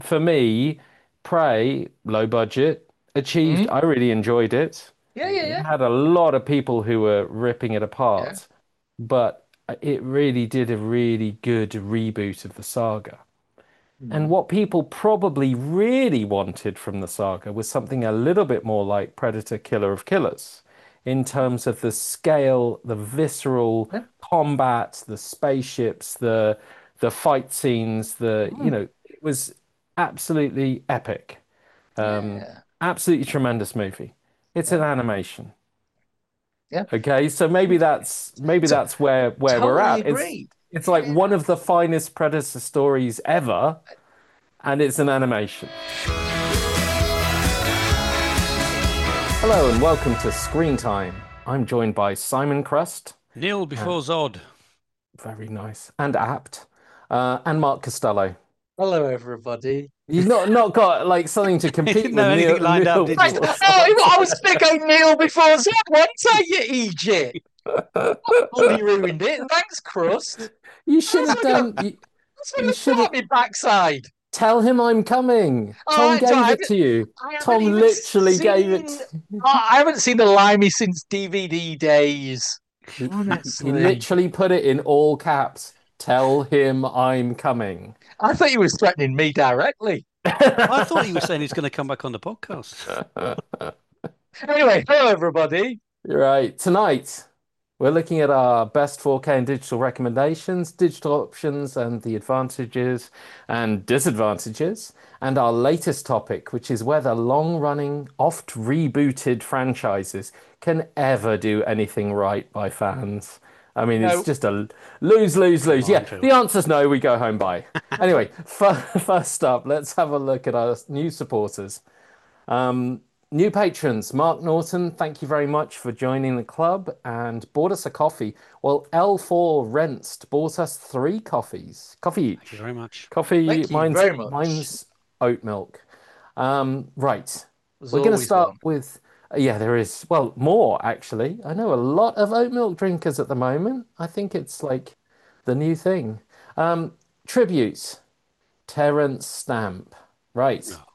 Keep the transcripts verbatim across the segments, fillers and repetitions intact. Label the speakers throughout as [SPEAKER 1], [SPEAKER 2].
[SPEAKER 1] for me, Prey, low budget, achieved.
[SPEAKER 2] Mm?
[SPEAKER 1] I really enjoyed it.
[SPEAKER 2] Yeah, yeah,
[SPEAKER 1] It
[SPEAKER 2] yeah,
[SPEAKER 1] had a lot of people who were ripping it
[SPEAKER 2] yeah.
[SPEAKER 1] apart, but it really did a really good reboot of the saga. And
[SPEAKER 2] Mm.
[SPEAKER 1] what people probably really wanted from the saga was something a little bit more like Predator Killer of Killers in terms of the scale, the visceral
[SPEAKER 2] Yeah.
[SPEAKER 1] combat, the spaceships, the the fight scenes, the you
[SPEAKER 2] Mm.
[SPEAKER 1] know, it was absolutely epic. Um,
[SPEAKER 2] Yeah,
[SPEAKER 1] absolutely tremendous movie. It's an
[SPEAKER 2] yeah,
[SPEAKER 1] animation.
[SPEAKER 2] yeah.
[SPEAKER 1] Okay, so maybe that's maybe
[SPEAKER 2] So,
[SPEAKER 1] that's where where we're
[SPEAKER 2] totally
[SPEAKER 1] at. It's
[SPEAKER 2] agree.
[SPEAKER 1] it's like
[SPEAKER 2] Yeah.
[SPEAKER 1] one of the finest Predator stories ever, and it's an animation. Hello and welcome to Screen Time. I'm joined by Simon Crust,
[SPEAKER 3] Neil
[SPEAKER 1] uh,
[SPEAKER 3] before Zod.
[SPEAKER 1] very nice and apt, uh, and Mark Costello.
[SPEAKER 2] Hello, everybody.
[SPEAKER 1] You've not not got like something to
[SPEAKER 3] You
[SPEAKER 1] compete
[SPEAKER 3] didn't
[SPEAKER 1] with
[SPEAKER 3] know anything
[SPEAKER 1] Neil
[SPEAKER 3] lined up,
[SPEAKER 1] Neil
[SPEAKER 3] did you?
[SPEAKER 2] Right.
[SPEAKER 1] before
[SPEAKER 2] Oh,
[SPEAKER 1] Scott.
[SPEAKER 2] I was going to go Neil before Zach, wasn't I, you E J? Bloody ruined it. Thanks, Crust.
[SPEAKER 1] You
[SPEAKER 2] I
[SPEAKER 1] should
[SPEAKER 2] was
[SPEAKER 1] have
[SPEAKER 2] going to,
[SPEAKER 1] done. You,
[SPEAKER 2] I was going
[SPEAKER 1] you
[SPEAKER 2] to
[SPEAKER 1] should have
[SPEAKER 2] fart my backside.
[SPEAKER 1] tell him I'm coming.
[SPEAKER 2] All
[SPEAKER 1] Tom
[SPEAKER 2] right, so I
[SPEAKER 1] gave it
[SPEAKER 2] haven't,
[SPEAKER 1] to you.
[SPEAKER 2] I haven't
[SPEAKER 1] Tom
[SPEAKER 2] even
[SPEAKER 1] literally gave it.
[SPEAKER 2] seen, I I haven't seen the Limey since D V D days.
[SPEAKER 1] He, he he
[SPEAKER 2] Honestly.
[SPEAKER 1] literally put it in all caps. Tell him I'm coming.
[SPEAKER 2] I thought he was threatening me directly.
[SPEAKER 3] I thought he was saying he's going to come back on the podcast.
[SPEAKER 2] Anyway, hello, everybody.
[SPEAKER 1] Right, tonight we're looking at our best four K and digital recommendations, digital options, and the advantages and disadvantages, and our latest topic, which is whether long-running, oft rebooted franchises can ever do anything right by fans. I mean, it's
[SPEAKER 2] No,
[SPEAKER 1] just a lose, lose,
[SPEAKER 3] It's a
[SPEAKER 1] lose. Yeah, the
[SPEAKER 3] minefield.
[SPEAKER 1] answer's no, we go home by. Anyway, first up, let's have a look at our new supporters. Um, New patrons, Mark Norton, thank you very much for joining the club and bought us a coffee. Well, L four Renst bought us three coffees, coffee
[SPEAKER 3] Thank you
[SPEAKER 1] each.
[SPEAKER 3] very much.
[SPEAKER 1] Coffee,
[SPEAKER 2] thank you
[SPEAKER 1] mine's
[SPEAKER 2] very much.
[SPEAKER 1] mine's oat milk. Um, right,
[SPEAKER 2] There's
[SPEAKER 1] we're going to
[SPEAKER 2] always
[SPEAKER 1] start
[SPEAKER 2] one.
[SPEAKER 1] with, uh, yeah, there is, well, more actually. I know a lot of oat milk drinkers at the moment. I think it's like the new thing. Um, tributes, Terence Stamp. Right.
[SPEAKER 3] Oh,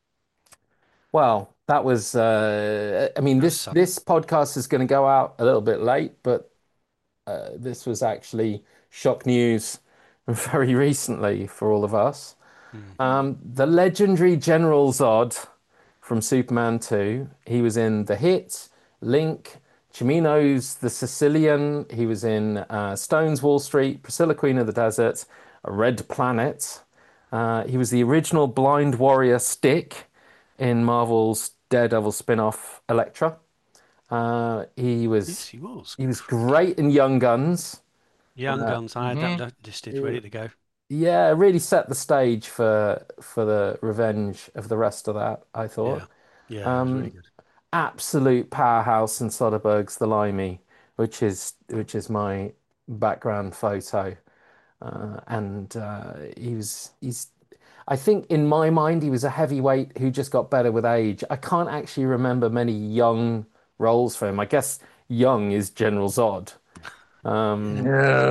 [SPEAKER 1] Well, that was uh I mean
[SPEAKER 3] that's
[SPEAKER 1] this
[SPEAKER 3] sudden.
[SPEAKER 1] this podcast is going to go out a little bit late, but uh, this was actually shock news very recently for all of us.
[SPEAKER 3] Mm.
[SPEAKER 1] Um, the legendary General Zod from Superman two, he was in The Hit, Link, Chimino's The Sicilian, he was in uh, Stone's Wall Street, Priscilla Queen of the Desert, Red Planet. Uh, he was the original Blind Warrior Stick in Marvel's Daredevil spin-off Elektra. Uh, he
[SPEAKER 3] Yes,
[SPEAKER 1] was
[SPEAKER 3] he was.
[SPEAKER 1] he was great in Young Guns.
[SPEAKER 3] Young Guns. I had
[SPEAKER 2] Hmm.
[SPEAKER 3] that listed, ready to go.
[SPEAKER 1] Yeah, really set the stage for for the revenge of the rest of that, I
[SPEAKER 3] Yeah.
[SPEAKER 1] thought.
[SPEAKER 3] Yeah, it was really
[SPEAKER 1] Um,
[SPEAKER 3] good.
[SPEAKER 1] Absolute powerhouse in Soderbergh's The Limey, which is which is my background photo. Uh, and uh, he was he's I think in my mind he was a heavyweight who just got better with age. I can't actually remember many young roles for him. I guess young is General Zod. Um,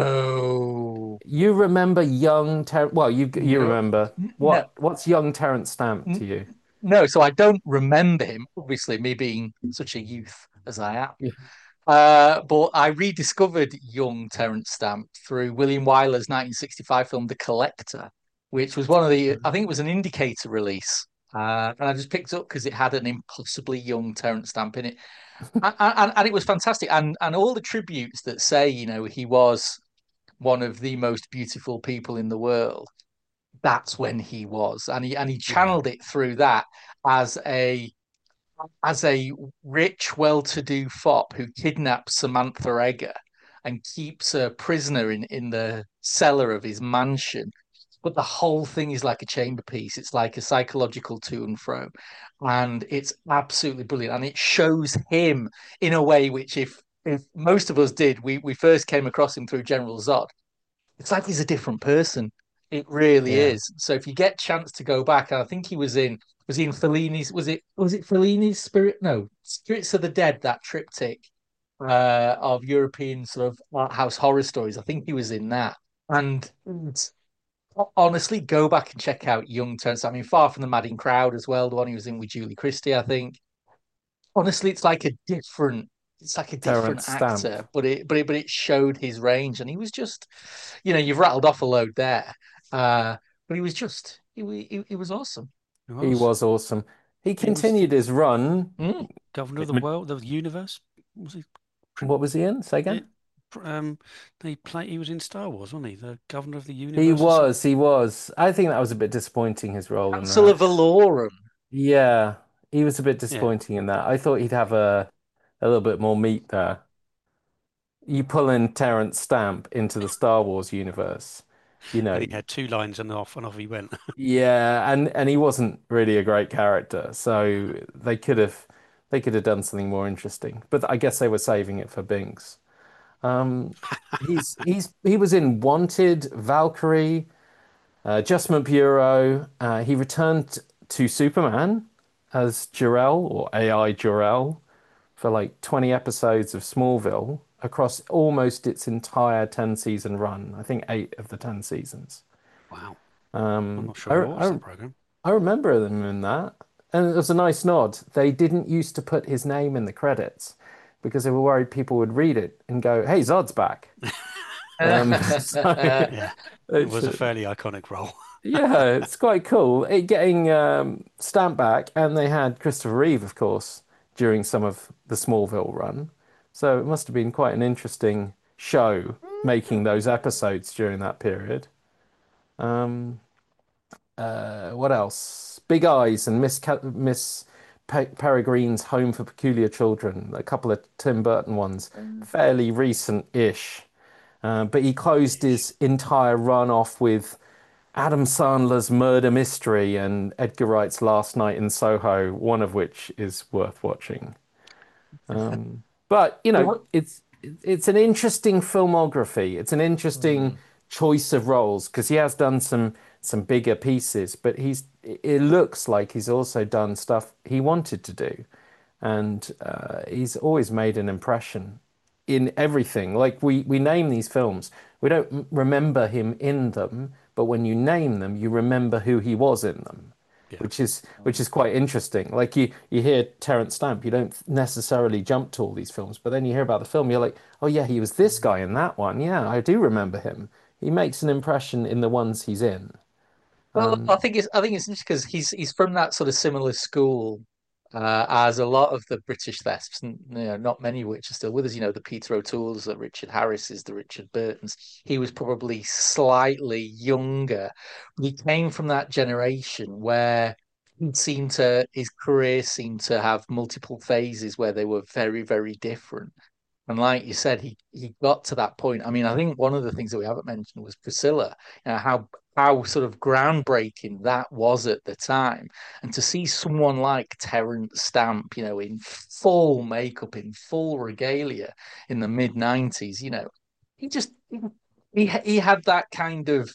[SPEAKER 2] No.
[SPEAKER 1] you remember young Ter well, you you
[SPEAKER 2] No.
[SPEAKER 1] remember
[SPEAKER 2] No.
[SPEAKER 1] what what's young Terence Stamp to you?
[SPEAKER 2] No. So I don't remember him, obviously, me being such a youth as I am.
[SPEAKER 1] Yeah.
[SPEAKER 2] Uh, but I rediscovered young Terence Stamp through William Wyler's nineteen sixty-five film The Collector, which was one of the, I think it was an indicator release. Uh, and I just picked up because it had an impossibly young Terence Stamp in it. And, and, and it was fantastic. And, and all the tributes that say, you know, he was one of the most beautiful people in the world, that's when he was. And he, and he
[SPEAKER 3] Yeah.
[SPEAKER 2] channeled it through that as a as a rich, well-to-do fop who kidnaps Samantha Egger and keeps her prisoner in, in the cellar of his mansion. But the whole thing is like a chamber piece. It's like a psychological to and fro. And it's absolutely brilliant. And it shows him in a way which if if most of us did, we, we first came across him through General Zod. It's like he's a different person. It really
[SPEAKER 1] Yeah.
[SPEAKER 2] is. So if you get chance to go back, and I think he was in was he in Fellini's was it was it Fellini's Spirit? No, Spirits of the Dead, that triptych uh of European sort of art house horror stories. I think he was in that. And honestly, go back and check out Young Turns. I mean, Far from the Madding Crowd as well, the one he was in with Julie Christie, I think. Honestly, it's like a different, it's like a different
[SPEAKER 1] Terence Stamp.
[SPEAKER 2] actor, but it, but it, but it showed his range, and he was just, you know, you've rattled off a load there, uh, but he was just, he, he, he was awesome.
[SPEAKER 3] It
[SPEAKER 1] He
[SPEAKER 3] was.
[SPEAKER 1] was awesome. He
[SPEAKER 3] He was
[SPEAKER 1] continued his run.
[SPEAKER 2] Mm.
[SPEAKER 3] governor of the world, the universe. Was he?
[SPEAKER 1] What was he in? Say
[SPEAKER 3] Yeah,
[SPEAKER 1] again.
[SPEAKER 3] um, they play. He was in Star Wars, wasn't he? The governor of the
[SPEAKER 1] He
[SPEAKER 3] universe or something.
[SPEAKER 1] was, he was. I think that was a bit disappointing, his role in
[SPEAKER 2] Chancellor
[SPEAKER 1] that.
[SPEAKER 2] Valorum.
[SPEAKER 1] Yeah, he was a bit
[SPEAKER 3] Yeah,
[SPEAKER 1] disappointing in that. I thought he'd have a a little bit more meat there. You pull in Terence Stamp into the Star Wars universe, you
[SPEAKER 3] and
[SPEAKER 1] know,
[SPEAKER 3] he had two lines and off and off he went.
[SPEAKER 1] yeah, and and he wasn't really a great character, so they could have they could have done something more interesting. But I guess they were saving it for Binks. Um, he's he's he was in Wanted, Valkyrie, uh, Adjustment Bureau. Uh, he returned to Superman as Jor-El or A I Jor-El for like twenty episodes of Smallville across almost its entire ten season run. I think eight of the ten seasons.
[SPEAKER 3] Wow, I'm
[SPEAKER 1] Um,
[SPEAKER 3] not sure
[SPEAKER 1] I,
[SPEAKER 3] I watched
[SPEAKER 1] I,
[SPEAKER 3] that program.
[SPEAKER 1] I remember them in that. And it was a nice nod. They didn't used to put his name in the credits because they were worried people would read it and go, "Hey, Zod's back." Um, so
[SPEAKER 3] Yeah, it
[SPEAKER 1] it's
[SPEAKER 3] was a fairly iconic role.
[SPEAKER 1] yeah, it's quite cool. It getting um, Stamp back, and they had Christopher Reeve, of course, during some of the Smallville run. So it must have been quite an interesting show making those episodes during that period. Um, uh, what else? Big Eyes and Miss Ca Miss Pe Peregrine's Home for Peculiar Children, a couple of Tim Burton ones, fairly recent-ish. Uh, but he closed his entire run off with Adam Sandler's Murder Mystery and Edgar Wright's Last Night in Soho, one of which is worth watching. Um, but you know,
[SPEAKER 2] What?
[SPEAKER 1] it's it's an interesting filmography. It's an interesting
[SPEAKER 2] Mm.
[SPEAKER 1] choice of roles because he has done some some bigger pieces, but he's it looks like he's also done stuff he wanted to do, and uh, he's always made an impression in everything. Like we we name these films, we don't m- remember him in them, but when you name them, you remember who he was in them,
[SPEAKER 3] Yeah,
[SPEAKER 1] which is which is quite interesting. Like you you hear Terence Stamp, you don't necessarily jump to all these films, but then you hear about the film, you're like, oh yeah, he was this guy in that one. Yeah, I do remember him. He makes an impression in the ones he's in.
[SPEAKER 2] Well, I
[SPEAKER 1] Um,
[SPEAKER 2] think it's I think it's interesting because he's he's from that sort of similar school uh, as a lot of the British thespians, and, you know, not many of which are still with us. You know, the Peter O'Toole's, the Richard Harris's, the Richard Burton's. He was probably slightly younger. He came from that generation where he seemed to his career seemed to have multiple phases where they were very, very different. And like you said, he he got to that point. I mean, I think one of the things that we haven't mentioned was Priscilla, you know, how how sort of groundbreaking that was at the time. And to see someone like Terence Stamp, you know, in full makeup, in full regalia in the mid nineties, you know, he just he he had that kind of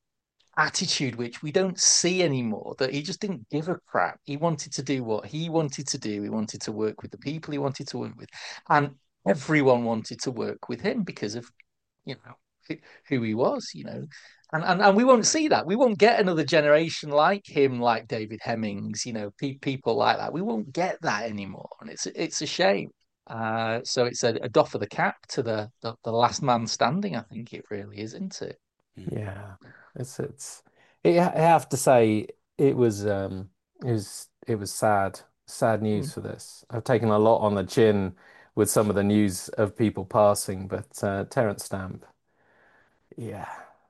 [SPEAKER 2] attitude which we don't see anymore, that he just didn't give a crap. He wanted to do what he wanted to do. He wanted to work with the people he wanted to work with, and everyone wanted to work with him because of, you know, who, who he was, you know. And, and and we won't see that. We won't get another generation like him, like David Hemmings, you know, pe people like that. We won't get that anymore, and it's it's a shame. Uh, so it's a, a doff of the cap to the, the the last man standing. I think it really is, isn't it?
[SPEAKER 3] mm.
[SPEAKER 1] Yeah, it's it's. I have to say it was um it was it was sad sad
[SPEAKER 2] Mm.
[SPEAKER 1] news for this. I've taken a lot on the chin with some of the news of people passing, but uh, Terence Stamp, yeah.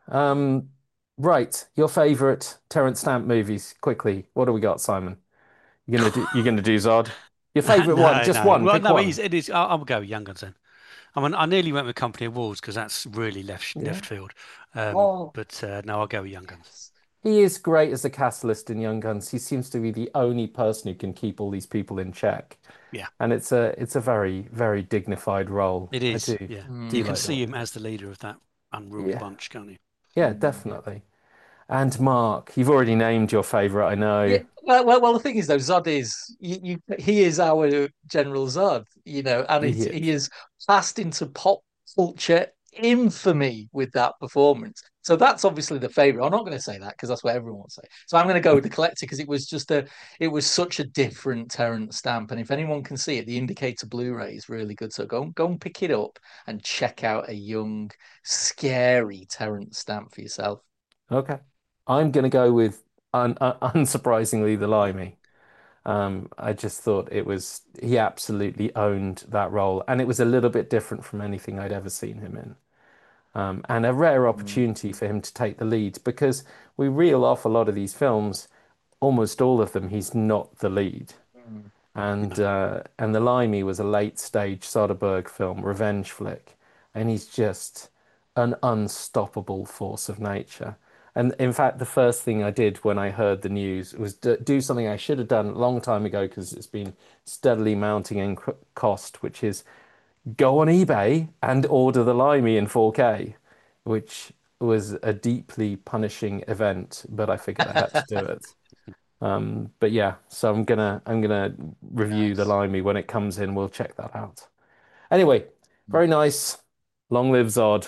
[SPEAKER 1] Um, right, your favorite Terence Stamp movies? Quickly, what do we got, Simon? You're gonna do you're gonna do Zod? Your favorite one?
[SPEAKER 3] No,
[SPEAKER 1] Just
[SPEAKER 3] no.
[SPEAKER 1] one.
[SPEAKER 3] Well,
[SPEAKER 1] Pick
[SPEAKER 3] no, it is.
[SPEAKER 1] one.
[SPEAKER 3] It is. I'll, I'll go with Young Guns then. I mean, I nearly went with Company of Wolves because that's really left
[SPEAKER 1] Yeah.
[SPEAKER 3] left field. Um,
[SPEAKER 2] Oh,
[SPEAKER 3] but uh, no, I'll go with Young Guns.
[SPEAKER 1] He is great as the catalyst in Young Guns. He seems to be the only person who can keep all these people in check.
[SPEAKER 3] Yeah,
[SPEAKER 1] And it's a it's a very, very dignified role.
[SPEAKER 3] it
[SPEAKER 1] I
[SPEAKER 3] is.
[SPEAKER 1] do
[SPEAKER 3] Yeah,
[SPEAKER 1] do
[SPEAKER 3] you
[SPEAKER 2] mm.
[SPEAKER 3] can
[SPEAKER 1] like that.
[SPEAKER 3] see him as the leader of that unruly
[SPEAKER 1] Yeah.
[SPEAKER 3] bunch, can't you?
[SPEAKER 1] Yeah, definitely. And Mark, you've already named your favorite, I
[SPEAKER 2] Yeah,
[SPEAKER 1] know.
[SPEAKER 2] well, well, well, the thing is, though, Zod is you, you, he is our General Zod, you know, and
[SPEAKER 1] He
[SPEAKER 2] it's, he
[SPEAKER 1] is.
[SPEAKER 2] is passed into pop culture infamy with that performance. So that's obviously the favorite. I'm not going to say that because that's what everyone will say. So I'm going to go with the collector because it was just a, it was such a different Terrence stamp. And if anyone can see it, the Indicator Blu-ray is really good. So go go and pick it up and check out a young, scary Terrence stamp for yourself.
[SPEAKER 1] Okay. I'm going to go with un un unsurprisingly the Limey. Um, I just thought it was he absolutely owned that role, and it was a little bit different from anything I'd ever seen him in. Um, and a rare
[SPEAKER 2] Mm.
[SPEAKER 1] opportunity for him to take the lead because we reel off a lot of these films, almost all of them, he's not the lead.
[SPEAKER 2] Mm.
[SPEAKER 1] And
[SPEAKER 3] No.
[SPEAKER 1] uh, and The Limey was a late stage Soderbergh film, revenge flick, and he's just an unstoppable force of nature. And in fact, the first thing I did when I heard the news was d do something I should have done a long time ago because it's been steadily mounting in c- cost, which is go on eBay and order The Limey in four K, which was a deeply punishing event, but I figured I had to do it. Um, but yeah, so I'm gonna I'm gonna review The
[SPEAKER 2] Nice.
[SPEAKER 1] Limey when it comes in. We'll check that out. Anyway, very nice. Long live Zod.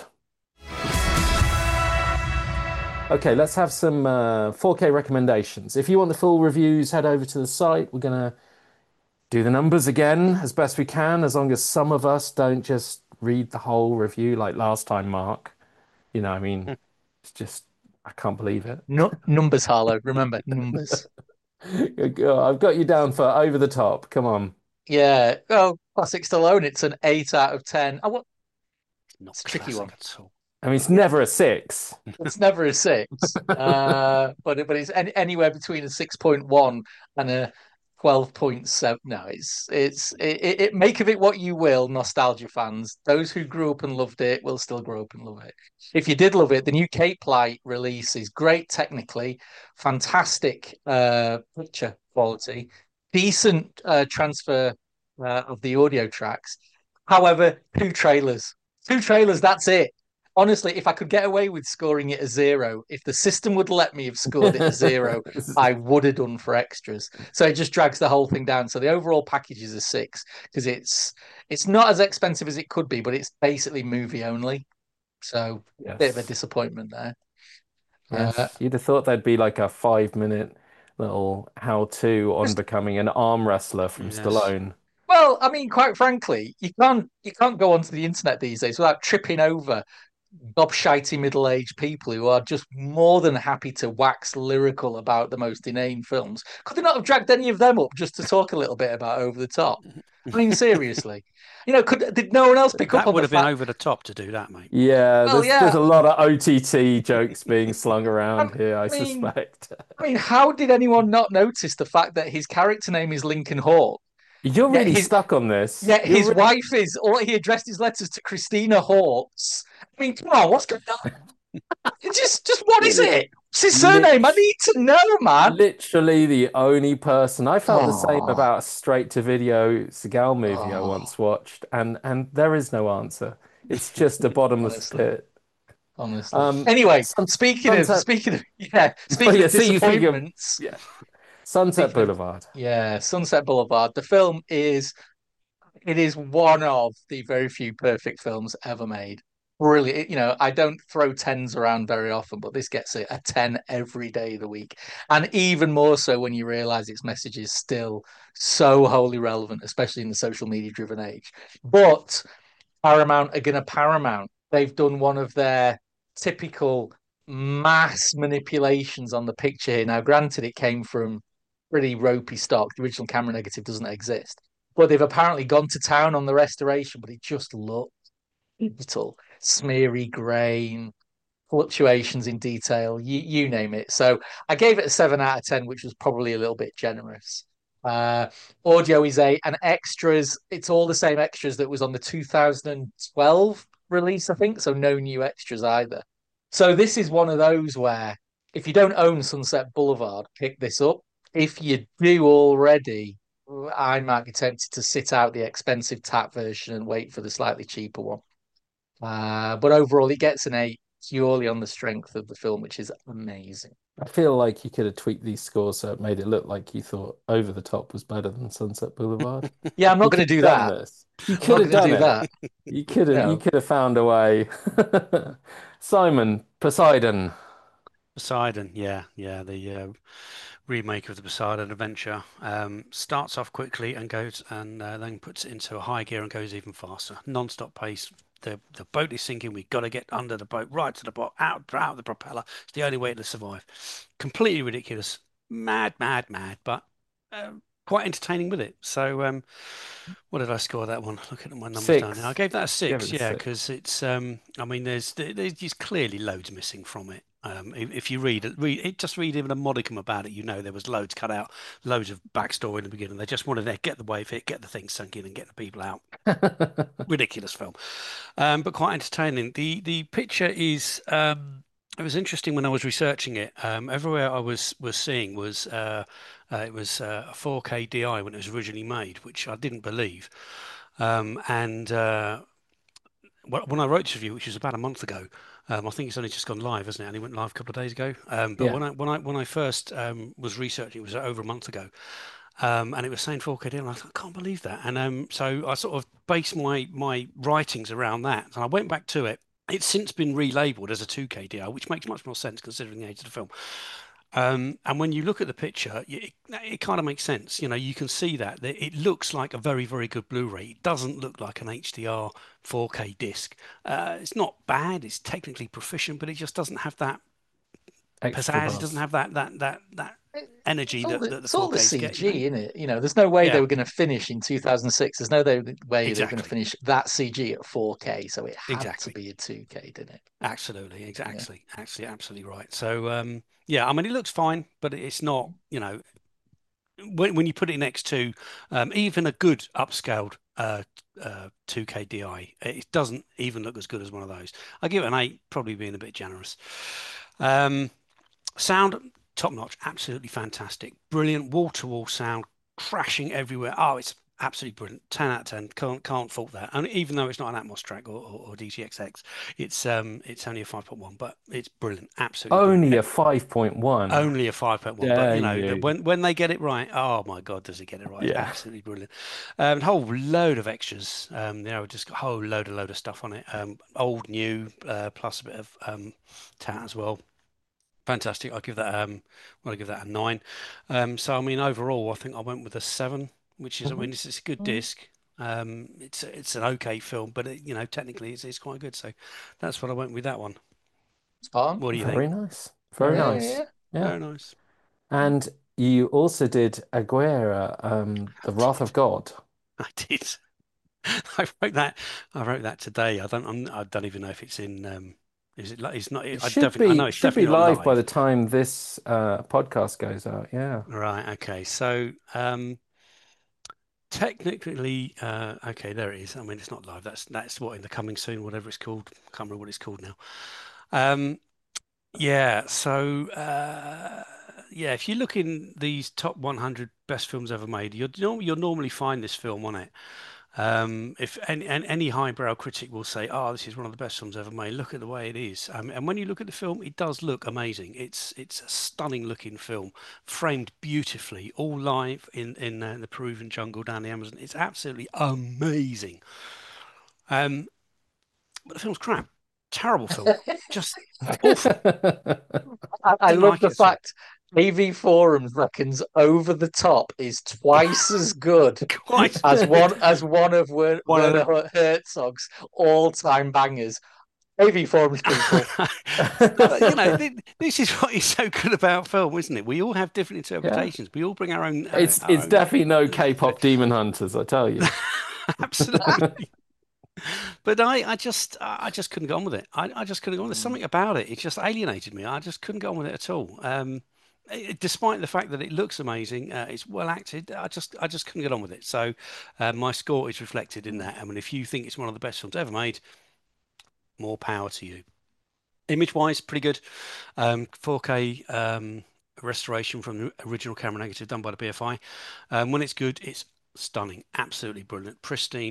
[SPEAKER 1] Okay, let's have some uh, four K recommendations. If you want the full reviews, head over to the site. We're gonna do the numbers again as best we can, as long as some of us don't just read the whole review like last time, Mark. You know, I mean, it's just I can't believe it.
[SPEAKER 2] No numbers, Harlow. Remember numbers.
[SPEAKER 1] I've got you down for over the top. Come on.
[SPEAKER 2] Yeah. Oh, classic Stallone. It's an eight out of ten. Oh, what?
[SPEAKER 3] Not
[SPEAKER 2] It's a tricky one.
[SPEAKER 3] classic at all.
[SPEAKER 1] I mean, it's never a six.
[SPEAKER 2] It's never a six, uh, but but it's any, anywhere between a six point one and a twelve point seven. No, it's it's it, it, it make of it what you will, nostalgia fans. Those who grew up and loved it will still grow up and love it. If you did love it, the new Cape Light release is great technically, fantastic uh, picture quality, decent uh, transfer uh, of the audio tracks. However, two trailers, two trailers. That's it. Honestly, if I could get away with scoring it a zero, if the system would let me have scored it a zero, I would have done for extras. So it just drags the whole thing down. So the overall package is a six because it's it's not as expensive as it could be, but it's basically movie only. So bit of a
[SPEAKER 1] Yes.
[SPEAKER 2] disappointment there. Uh,
[SPEAKER 1] Yes. You'd have thought there'd be like a five minute little how-to on
[SPEAKER 2] just
[SPEAKER 1] becoming an arm wrestler from
[SPEAKER 3] Yes.
[SPEAKER 1] Stallone.
[SPEAKER 2] well, I mean, quite frankly, you can't you can't go onto the internet these days without tripping over gobshitey middle-aged people who are just more than happy to wax lyrical about the most inane films. Could they not have dragged any of them up just to talk a little bit about Over the Top? I mean, seriously, you know, could did no one else pick up
[SPEAKER 3] That
[SPEAKER 2] on
[SPEAKER 3] would
[SPEAKER 2] the
[SPEAKER 3] have been
[SPEAKER 2] fact?
[SPEAKER 3] over the top to do that, mate.
[SPEAKER 1] Yeah,
[SPEAKER 2] Well,
[SPEAKER 1] there's there's
[SPEAKER 2] yeah,
[SPEAKER 1] a lot of O T T jokes being slung
[SPEAKER 2] I
[SPEAKER 1] around here, I
[SPEAKER 2] mean,
[SPEAKER 1] suspect.
[SPEAKER 2] I mean, how did anyone not notice the fact that his character name is Lincoln Hawk?
[SPEAKER 1] You're
[SPEAKER 2] Yet
[SPEAKER 1] really
[SPEAKER 2] his
[SPEAKER 1] stuck on this.
[SPEAKER 2] yet
[SPEAKER 1] You're
[SPEAKER 2] his
[SPEAKER 1] really
[SPEAKER 2] wife is, or he addressed his letters to Christina Hawks. I mean, come on, what's going on? Just, just what is
[SPEAKER 1] lit,
[SPEAKER 2] it? What's his surname? I
[SPEAKER 1] lit,
[SPEAKER 2] need to know, man.
[SPEAKER 1] literally the only person. I felt the same
[SPEAKER 2] Oh,
[SPEAKER 1] about a straight-to-video Seagal movie I
[SPEAKER 2] oh,
[SPEAKER 1] once watched, and and there is no answer. It's just a bottomless
[SPEAKER 2] honestly,
[SPEAKER 1] pit.
[SPEAKER 2] honestly.
[SPEAKER 1] Um,
[SPEAKER 2] Anyway,
[SPEAKER 1] Sun,
[SPEAKER 2] speaking of
[SPEAKER 1] Sunset.
[SPEAKER 2] speaking of yeah,
[SPEAKER 1] Oh
[SPEAKER 2] speaking
[SPEAKER 1] yeah,
[SPEAKER 2] of
[SPEAKER 1] see you think of
[SPEAKER 2] disappointments,
[SPEAKER 1] yeah, Sunset
[SPEAKER 2] speaking of
[SPEAKER 1] Boulevard.
[SPEAKER 2] yeah, Sunset Boulevard. The film is it is one of the very few perfect films ever made. Brilliant. You know, I don't throw tens around very often, but this gets a, a ten every day of the week. And even more so when you realize its message is still so wholly relevant, especially in the social media driven age. But Paramount are going to Paramount. They've done one of their typical mass manipulations on the picture here. Now, granted, it came from pretty ropey stock. The original camera negative doesn't exist, but they've apparently gone to town on the restoration. But it just looked digital, smeary grain, fluctuations in detail, you, you name it. So I gave it a seven out of ten, which was probably a little bit generous. Uh, audio is eight, and extras, it's all the same extras that was on the two thousand twelve release, I think. So no new extras either. So this is one of those where if you don't own Sunset Boulevard, pick this up. If you do already, I might be tempted to sit out the expensive tap version and wait for the slightly cheaper one. Uh, but overall, it gets an eight. purely on the strength of the film, which is amazing.
[SPEAKER 1] I feel like you could have tweaked these scores so it made it look like you thought Over the Top was better than Sunset Boulevard.
[SPEAKER 2] Yeah, I'm
[SPEAKER 1] You
[SPEAKER 2] not going
[SPEAKER 1] could
[SPEAKER 2] to
[SPEAKER 1] have
[SPEAKER 2] do
[SPEAKER 1] done
[SPEAKER 2] that.
[SPEAKER 1] this. You
[SPEAKER 2] I'm
[SPEAKER 1] could
[SPEAKER 2] not
[SPEAKER 1] have
[SPEAKER 2] going to
[SPEAKER 1] done
[SPEAKER 2] do
[SPEAKER 1] it.
[SPEAKER 2] that.
[SPEAKER 1] You could have you
[SPEAKER 2] No.
[SPEAKER 1] could have found a way. Simon, Poseidon.
[SPEAKER 3] Poseidon, yeah, yeah, the uh, remake of the Poseidon Adventure um, starts off quickly and goes and uh, then puts it into a high gear and goes even faster. Non-stop pace. The the boat is sinking. We've got to get under the boat, right to the bottom, out out of the propeller. It's the only way to survive. Completely ridiculous, mad, mad, mad, but uh, quite entertaining with it. So, um, what did I score that one? Look at my numbers down there. I
[SPEAKER 1] Six.
[SPEAKER 3] gave that a
[SPEAKER 1] Give it
[SPEAKER 3] six,
[SPEAKER 1] a
[SPEAKER 3] yeah,
[SPEAKER 1] six.
[SPEAKER 3] because it's. Um, I mean, there's there's just clearly loads missing from it. Um, if, if you read it, read it, just read even a modicum about it, you know there was loads cut out, loads of backstory in the beginning. They just wanted to get the wave hit, get the thing sunk in, and get the people out. Ridiculous film, um, but quite entertaining. The the picture is. Um, it was interesting when I was researching it. Um, everywhere I was was seeing was uh, uh, it was uh, a four K D I when it was originally made, which I didn't believe. Um, and uh, when I wrote this review, which was about a month ago, um, I think it's only just gone live, hasn't it? And it went live a couple of days ago. Um, but
[SPEAKER 1] Yeah.
[SPEAKER 3] when I when I when I first um, was researching, it was over a month ago, um, and it was saying four K D, and I thought, I can't believe that. And um, so I sort of based my my writings around that, and I went back to it. It's since been relabeled as a two K D I, which makes much more sense considering the age of the film. Um, and when you look at the picture, it, it kind of makes sense. You know, you can see that that it looks like a very, very good Blu-ray. It doesn't look like an H D R four K disc. Uh, it's not bad. It's technically proficient, but it just doesn't have that
[SPEAKER 1] Extra
[SPEAKER 3] pizzazz. It doesn't
[SPEAKER 1] buzz.
[SPEAKER 3] have that that that that energy
[SPEAKER 2] It's all
[SPEAKER 3] that,
[SPEAKER 2] the,
[SPEAKER 3] that the
[SPEAKER 2] it's all the
[SPEAKER 3] four Ks get. You know?
[SPEAKER 2] C G, isn't it? You know, there's no way they
[SPEAKER 3] Yeah,
[SPEAKER 2] were going to finish in two thousand six. There's no way they were going to
[SPEAKER 3] exactly,
[SPEAKER 2] finish that C G at four K. So it had to
[SPEAKER 3] exactly,
[SPEAKER 2] be a two K, didn't it?
[SPEAKER 3] absolutely,
[SPEAKER 2] Yeah.
[SPEAKER 3] exactly, actually, absolutely right. So, um, yeah, I mean, it looks fine, but it's not. You know, when when you put it next to um, even a good upscaled uh, uh, two K D I, it doesn't even look as good as one of those. I give it an eight, probably being a bit generous. Um, sound top notch, absolutely fantastic, brilliant wall to wall sound, crashing everywhere. Oh, it's absolutely brilliant. ten out of ten. Can't can't fault that. And even though it's not an Atmos track or, or, or D T X X, it's um it's only a five point one, but it's brilliant, absolutely brilliant.
[SPEAKER 1] Only a five point one.
[SPEAKER 3] Only a five point one, but
[SPEAKER 1] Dare
[SPEAKER 3] you know that
[SPEAKER 1] you?
[SPEAKER 3] when when they get it right, oh my God, does it get it right? It's
[SPEAKER 1] Yeah.
[SPEAKER 3] absolutely brilliant. Um, a whole load of extras. Um, you know, just a whole load, a load of stuff on it. Um, old, new, uh, plus a bit of um, tat as well. Fantastic. I'll give that um, well, I'll give that a nine. Um, so I mean, overall, I think I went with a seven, which is, I
[SPEAKER 1] Mhm.
[SPEAKER 3] mean, it's, it's a good
[SPEAKER 2] Mm.
[SPEAKER 3] disc. Um, it's it's an okay film, but it, you know, technically, it's it's quite good. So that's what I went with that one.
[SPEAKER 2] Spot on.
[SPEAKER 3] What do you think?
[SPEAKER 1] Very nice.
[SPEAKER 3] All
[SPEAKER 1] Very
[SPEAKER 2] Yeah,
[SPEAKER 3] right,
[SPEAKER 2] yeah,
[SPEAKER 1] nice.
[SPEAKER 2] yeah.
[SPEAKER 1] Yeah.
[SPEAKER 3] very nice.
[SPEAKER 1] And you also did Aguera, um,
[SPEAKER 3] I
[SPEAKER 1] The Wrath of
[SPEAKER 3] did.
[SPEAKER 1] God.
[SPEAKER 3] I did. I wrote that. I wrote that today. I don't. I'm, I don't even know if it's in. Um, is it? It's not.
[SPEAKER 1] It
[SPEAKER 3] I
[SPEAKER 1] should
[SPEAKER 3] definitely. I know
[SPEAKER 1] be
[SPEAKER 3] it's
[SPEAKER 1] should be
[SPEAKER 3] definitely not
[SPEAKER 1] live by the
[SPEAKER 3] live.
[SPEAKER 1] time this uh, podcast goes out. Yeah.
[SPEAKER 3] Right. Okay. So, um, technically, uh, okay, there it is. I mean, it's not live. That's that's what in the coming soon, whatever it's called. Can't remember what it's called now. Um, yeah. So, uh, yeah. If you look in these top one hundred best films ever made, you'll you'll you'll normally find this film on it. Um, if any, any highbrow critic will say, "Oh, this is one of the best films ever made," look at the way it is. Um, and when you look at the film, it does look amazing. It's it's a stunning looking film, framed beautifully, all live in in, uh, the Peruvian jungle down the Amazon. It's absolutely amazing. Um, but the film's crap, terrible film, just awful.
[SPEAKER 2] I, I
[SPEAKER 3] Didn't
[SPEAKER 2] love
[SPEAKER 3] like
[SPEAKER 2] the
[SPEAKER 3] it at all.
[SPEAKER 2] fact A V Forums reckons Over the Top is twice as good
[SPEAKER 3] Quite
[SPEAKER 2] as one as one of Wer-
[SPEAKER 3] one of
[SPEAKER 2] Werner
[SPEAKER 3] the.
[SPEAKER 2] Her- Herzog's all-time bangers. A V Forums people.
[SPEAKER 3] But you know, th- this is what is so good about film, isn't it? We all have different
[SPEAKER 1] Yeah.
[SPEAKER 3] interpretations. We all bring our own uh,
[SPEAKER 1] It's
[SPEAKER 3] our
[SPEAKER 1] it's
[SPEAKER 3] own
[SPEAKER 1] definitely no
[SPEAKER 3] things to
[SPEAKER 1] K-pop Demon Hunters, I tell you.
[SPEAKER 3] it. Absolutely. But I, I just, I just couldn't get on with it. I, I just couldn't go on. There's
[SPEAKER 2] Mm.
[SPEAKER 3] something about it. It just alienated me. I just couldn't get on with it at all. Um, it- despite the fact that it looks amazing, uh, it's well acted. I just, I just couldn't get on with it. So, uh, my score is reflected in that. I mean, if you think it's one of the best films ever made, more power to you. Image-wise, pretty good. Um, four K um, restoration from the original camera negative done by the B F I. Um, when it's good, it's stunning, absolutely brilliant, pristine.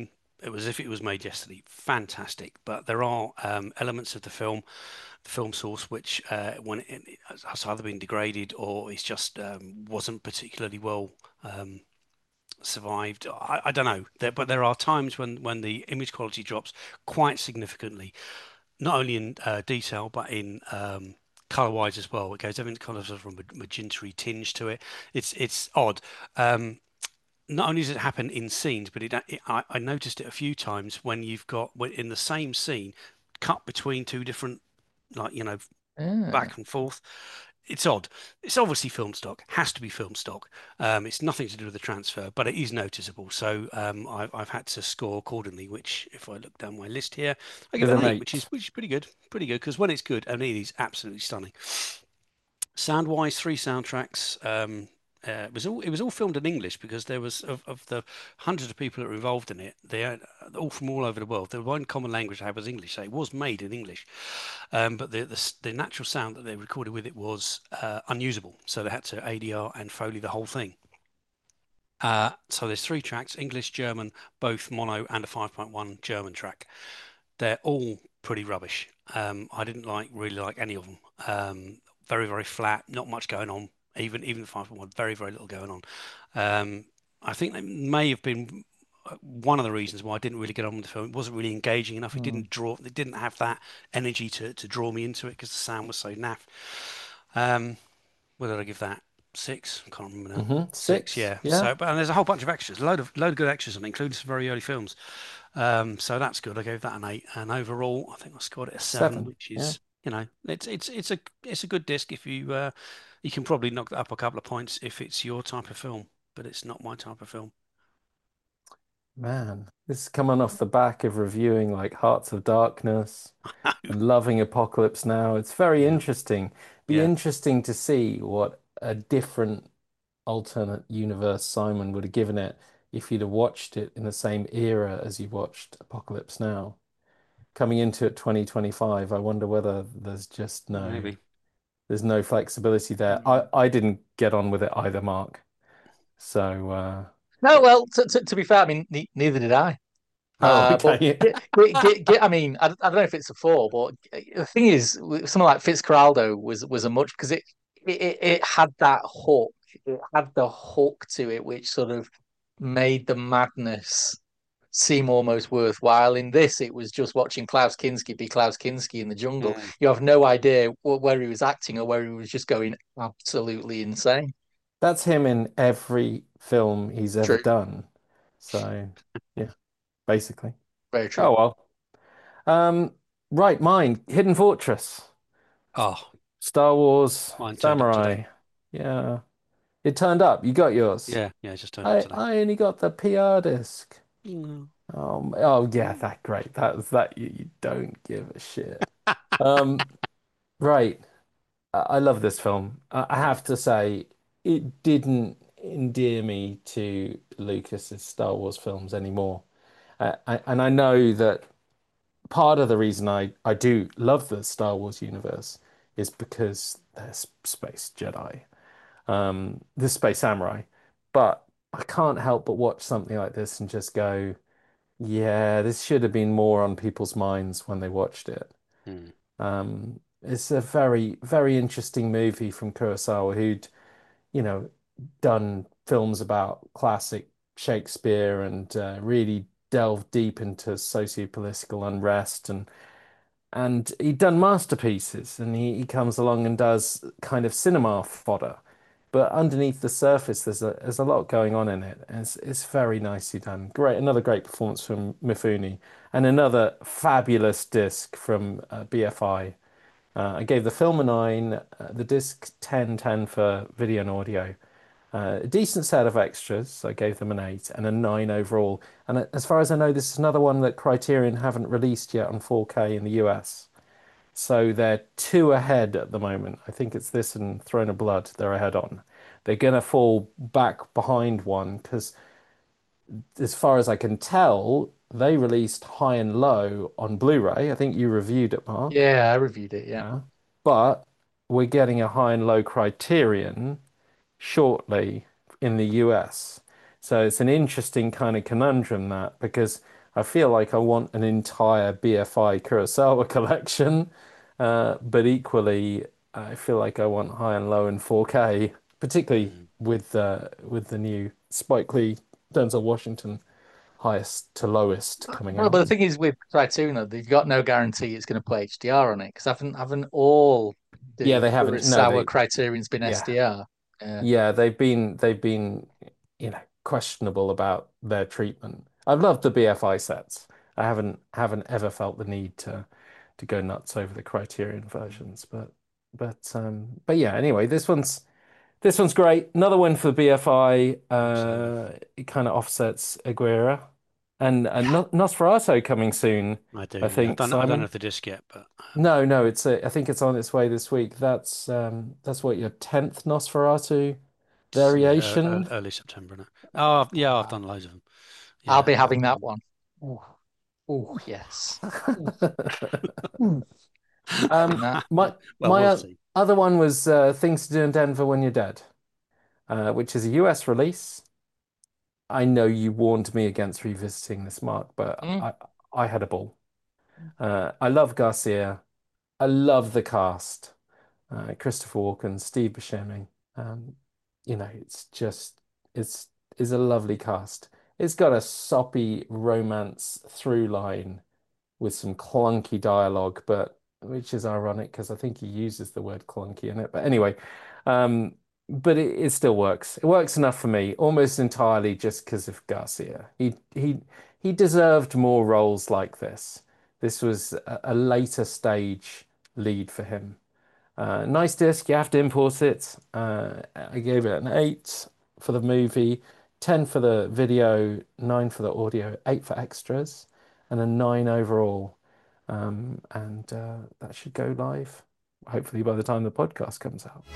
[SPEAKER 3] it was as if it was made yesterday. Fantastic. But there are um, elements of the film, the film source, which uh, when it, it has either been degraded or it's just um, wasn't particularly well um, survived. I, I don't know. There, but there are times when when the image quality drops quite significantly, not only in uh, detail but in um, color wise as well. It goes everything kind of sort of a magentary tinge to it. It's it's odd. Um, not only does it happen in scenes, but it, it I, I noticed it a few times when you've got when in the same scene, cut between two different, like, you know,
[SPEAKER 2] Ah.
[SPEAKER 3] back and forth. It's odd. It's obviously film stock, has to be film stock. Um, it's nothing to do with the transfer, but it is noticeable. So um, I've, I've had to score accordingly, which if I look down my list here, I give
[SPEAKER 1] With
[SPEAKER 3] it
[SPEAKER 1] an
[SPEAKER 3] an eight, which is
[SPEAKER 1] eight.
[SPEAKER 3] which is pretty good. Pretty good because when it's good, and it is absolutely stunning. Sound wise, three soundtracks. Um, uh, it was all it was all filmed in English because there was of, of the hundreds of people that were involved in it. They are all from all over the world. The one common language they had was English, so it was made in English. Um, but the, the the natural sound that they recorded with it was uh, unusable, so they had to A D R and Foley the whole thing. Uh, so there's three tracks: English, German, both mono, and a five point one German track. They're all pretty rubbish. Um, I didn't like really like any of them. Um, very very flat, not much going on. Even even the five point one, very very little going on. Um, I think that may have been uh, one of the reasons why I didn't really get on with the film. It wasn't really engaging enough. It
[SPEAKER 1] Mm.
[SPEAKER 3] didn't draw. It didn't have that energy to to draw me into it because the sound was so naff. Um, what did I give that? Six? I can't remember now.
[SPEAKER 1] hmm
[SPEAKER 3] Six,
[SPEAKER 1] Six.
[SPEAKER 3] yeah.
[SPEAKER 1] Yeah.
[SPEAKER 3] So, but and there's a whole bunch of extras, load of load of good extras, and including some very early films. Um, so that's good. I gave that an eight, and overall, I think I scored it a seven,
[SPEAKER 1] Seven.
[SPEAKER 3] which
[SPEAKER 1] Yeah.
[SPEAKER 3] is, you know, it's it's it's a it's a good disc if you uh, you can probably knock that up a couple of points if it's your type of film, but it's not my type of film.
[SPEAKER 1] Man, this is coming off the back of reviewing like Hearts of Darkness and loving Apocalypse Now. It's very
[SPEAKER 3] Yeah,
[SPEAKER 1] interesting. Be
[SPEAKER 3] yeah.
[SPEAKER 1] interesting to see what a different alternate universe Simon would have given it if you'd have watched it in the same era as you watched Apocalypse Now. Coming into it twenty twenty-five, I wonder whether there's just no
[SPEAKER 3] Maybe.
[SPEAKER 1] there's no flexibility there. I
[SPEAKER 3] Mm.
[SPEAKER 1] I didn't get on with it either, Mark. So uh
[SPEAKER 2] No, well, to, to, to be fair, I mean, ne neither did I.
[SPEAKER 1] oh,
[SPEAKER 2] Uh, but
[SPEAKER 1] okay.
[SPEAKER 2] get, get, get, get, I mean, I, I don't know if it's a four, but the thing is, with something like Fitzcarraldo was was a much because it, it it had that hook, it had the hook to it, which sort of made the madness seem almost worthwhile. In this, it was just watching Klaus Kinski be Klaus Kinski in the jungle.
[SPEAKER 3] Mm.
[SPEAKER 2] You have no idea wh where he was acting or where he was just going absolutely insane.
[SPEAKER 1] That's him in every film he's ever
[SPEAKER 2] True,
[SPEAKER 1] done. So, yeah, basically.
[SPEAKER 2] very true.
[SPEAKER 1] Oh well. Um, right, mine, Hidden Fortress,
[SPEAKER 3] Oh,
[SPEAKER 1] Star Wars,
[SPEAKER 3] mine turned up today.
[SPEAKER 1] Samurai. Yeah, it turned up. You got yours.
[SPEAKER 3] Yeah, yeah, it just turned up
[SPEAKER 1] I
[SPEAKER 3] today.
[SPEAKER 1] I only got the P R disc.
[SPEAKER 3] Mm.
[SPEAKER 1] Um, oh yeah, that great. That was that you, you don't give a shit. Um, right. I I love this film. I I
[SPEAKER 3] Yeah.
[SPEAKER 1] have to say, it didn't endear me to Lucas's Star Wars films anymore. Uh, I, and I know that part of the reason I, I do love the Star Wars universe is because there's space Jedi, um, the space samurai. But I can't help but watch something like this and just go, yeah, this should have been more on people's minds when they watched it.
[SPEAKER 3] Mm.
[SPEAKER 1] Um, it's a very, very interesting movie from Kurosawa, who'd, you know, done films about classic Shakespeare and uh, really delved deep into socio-political unrest and and he'd done masterpieces and he, he comes along and does kind of cinema fodder. But underneath the surface, there's a there's a lot going on in it. And it's it's very nicely done. Great, another great performance from Mifune, and another fabulous disc from uh, B F I. Uh, I gave the film a nine, uh, the disc ten, ten for video and audio. Uh, a decent set of extras. I gave them an eight and a nine overall. And uh, as far as I know, this is another one that Criterion haven't released yet on four K in the U S. So they're two ahead at the moment. I think it's this and Throne of Blood they're ahead on. They're gonna fall back behind one because, as far as I can tell, they released High and Low on Blu-ray. I think you reviewed it, Mark.
[SPEAKER 2] Yeah, I reviewed it. Yeah.
[SPEAKER 1] Yeah. But we're getting a High and Low Criterion shortly in the U S. So it's an interesting kind of conundrum that because I feel like I want an entire B F I Kurosawa collection, uh, but equally, I feel like I want high and low in four K, particularly
[SPEAKER 3] Mm.
[SPEAKER 1] with uh, with the new Spike Lee, Denzel Washington highest to lowest coming
[SPEAKER 2] Well, but the
[SPEAKER 1] out.
[SPEAKER 2] thing is with Criterion, though, they've got no guarantee it's going to play H D R on it because haven't haven't all
[SPEAKER 1] Yeah,
[SPEAKER 2] the
[SPEAKER 1] they haven't. No,
[SPEAKER 2] Kurosawa
[SPEAKER 1] they.
[SPEAKER 2] Criterion's been
[SPEAKER 1] Yeah,
[SPEAKER 2] S D R. Yeah.
[SPEAKER 1] yeah, they've been they've been you know questionable about their treatment. I've loved the B F I sets. I haven't haven't ever felt the need to to go nuts over the Criterion versions, but but um but yeah. Anyway, this one's this one's great. Another win for the B F I.
[SPEAKER 3] Absolutely.
[SPEAKER 1] Uh, it kind of offsets Aguilera and and
[SPEAKER 2] Yeah.
[SPEAKER 1] No- Nosferatu coming soon.
[SPEAKER 3] I do.
[SPEAKER 1] I
[SPEAKER 3] Yeah, I
[SPEAKER 1] think
[SPEAKER 3] don't. I don't
[SPEAKER 1] Simon.
[SPEAKER 3] have the disc yet, but um,
[SPEAKER 1] No, no, it's a, I think it's on its way this week. That's um that's what your tenth Nosferatu
[SPEAKER 3] it's, yeah, ear- ear-
[SPEAKER 1] variation.
[SPEAKER 3] early September now. Oh, I've- yeah, I've
[SPEAKER 2] Wow.
[SPEAKER 3] done loads of them.
[SPEAKER 2] I'll
[SPEAKER 3] Yeah,
[SPEAKER 2] be
[SPEAKER 3] yeah.
[SPEAKER 2] having that one. Oh, oh yes. Ooh. Ooh. Having
[SPEAKER 1] Um,
[SPEAKER 2] that.
[SPEAKER 1] my
[SPEAKER 3] Well,
[SPEAKER 1] my
[SPEAKER 3] we'll
[SPEAKER 1] o-
[SPEAKER 3] see.
[SPEAKER 1] other one was uh, Things to Do in Denver When You're Dead, uh, which is a U S release. I know you warned me against revisiting this, Mark, but
[SPEAKER 2] Mm.
[SPEAKER 1] I I had a ball. Uh, I love Garcia. I love the cast. Uh, Christopher Walken, Steve Buscemi. Um, you know, it's just it's is a lovely cast. It's got a soppy romance through line with some clunky dialogue, but which is ironic because I think he uses the word clunky in it. But anyway, um, but it, it still works. It works enough for me, almost entirely just because of Garcia. He he he deserved more roles like this. This was a, a later stage lead for him. Uh, nice disc, you have to import it. Uh, I gave it an eight for the movie, ten for the video, nine for the audio, eight for extras, and a nine overall. Um, and uh, that should go live, hopefully by the time the podcast comes out.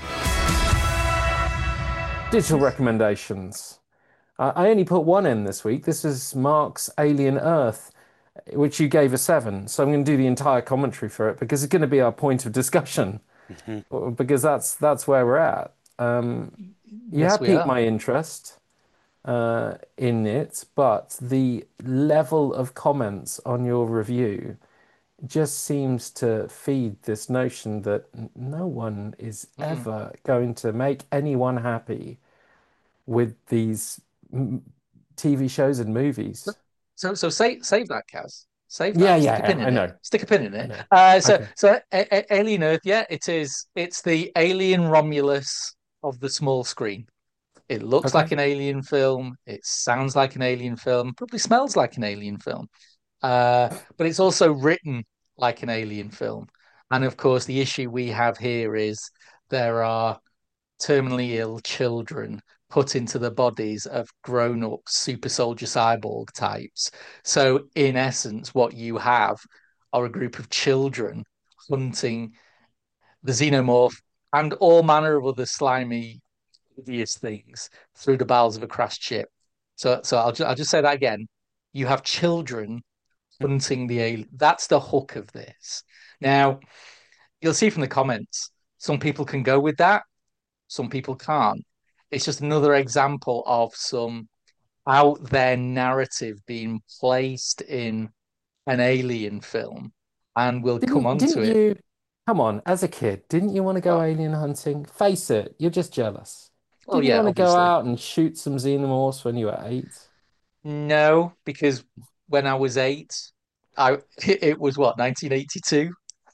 [SPEAKER 1] Digital recommendations. I I only put one in this week. This is Mark's Alien Earth, which you gave a seven. So I'm going to do the entire commentary for it because it's going to be our point of discussion
[SPEAKER 3] Mhm.
[SPEAKER 1] because that's that's where we're at. Um, you
[SPEAKER 2] Yes,
[SPEAKER 1] have
[SPEAKER 2] we
[SPEAKER 1] piqued
[SPEAKER 2] are.
[SPEAKER 1] my interest uh, in it, but the level of comments on your review just seems to feed this notion that no one is
[SPEAKER 2] Mm-mm.
[SPEAKER 1] ever going to make anyone happy with these T V shows and movies.
[SPEAKER 2] So, so save save that, Kaz. Save
[SPEAKER 1] Yeah,
[SPEAKER 2] that. Stick a
[SPEAKER 1] yeah,
[SPEAKER 2] pin
[SPEAKER 1] yeah, I
[SPEAKER 2] in it.
[SPEAKER 1] know,
[SPEAKER 2] Stick a pin in
[SPEAKER 1] I
[SPEAKER 2] it.
[SPEAKER 1] know.
[SPEAKER 2] Uh, so,
[SPEAKER 1] Okay,
[SPEAKER 2] so a a Alien Earth, yeah, it is. It's the Alien Romulus of the small screen. It looks
[SPEAKER 1] okay.
[SPEAKER 2] like an alien film. It sounds like an alien film. Probably smells like an alien film. Uh, but it's also written like an alien film. And of course, the issue we have here is there are terminally ill children put into the bodies of grown-up super soldier cyborg types. So, in essence, what you have are a group of children hunting the xenomorph and all manner of other slimy, hideous things through the bowels of a crashed ship. So, so I'll, ju- I'll just say that again. You have children hunting the alien. That's the hook of this. Now, you'll see from the comments, some people can go with that, some people can't. It's just another example of some out there narrative being placed in an alien film, and we'll come
[SPEAKER 1] Didn't
[SPEAKER 2] on to
[SPEAKER 1] didn't
[SPEAKER 2] it.
[SPEAKER 1] you, come on, as a kid, didn't you want to go
[SPEAKER 2] Well,
[SPEAKER 1] alien hunting? Face it, you're just jealous.
[SPEAKER 2] well,
[SPEAKER 1] Didn't you
[SPEAKER 2] yeah,
[SPEAKER 1] want to go
[SPEAKER 2] obviously.
[SPEAKER 1] out and shoot some xenomorphs when you were eight?
[SPEAKER 2] No, because when I was eight, I it was what, nineteen eighty-two?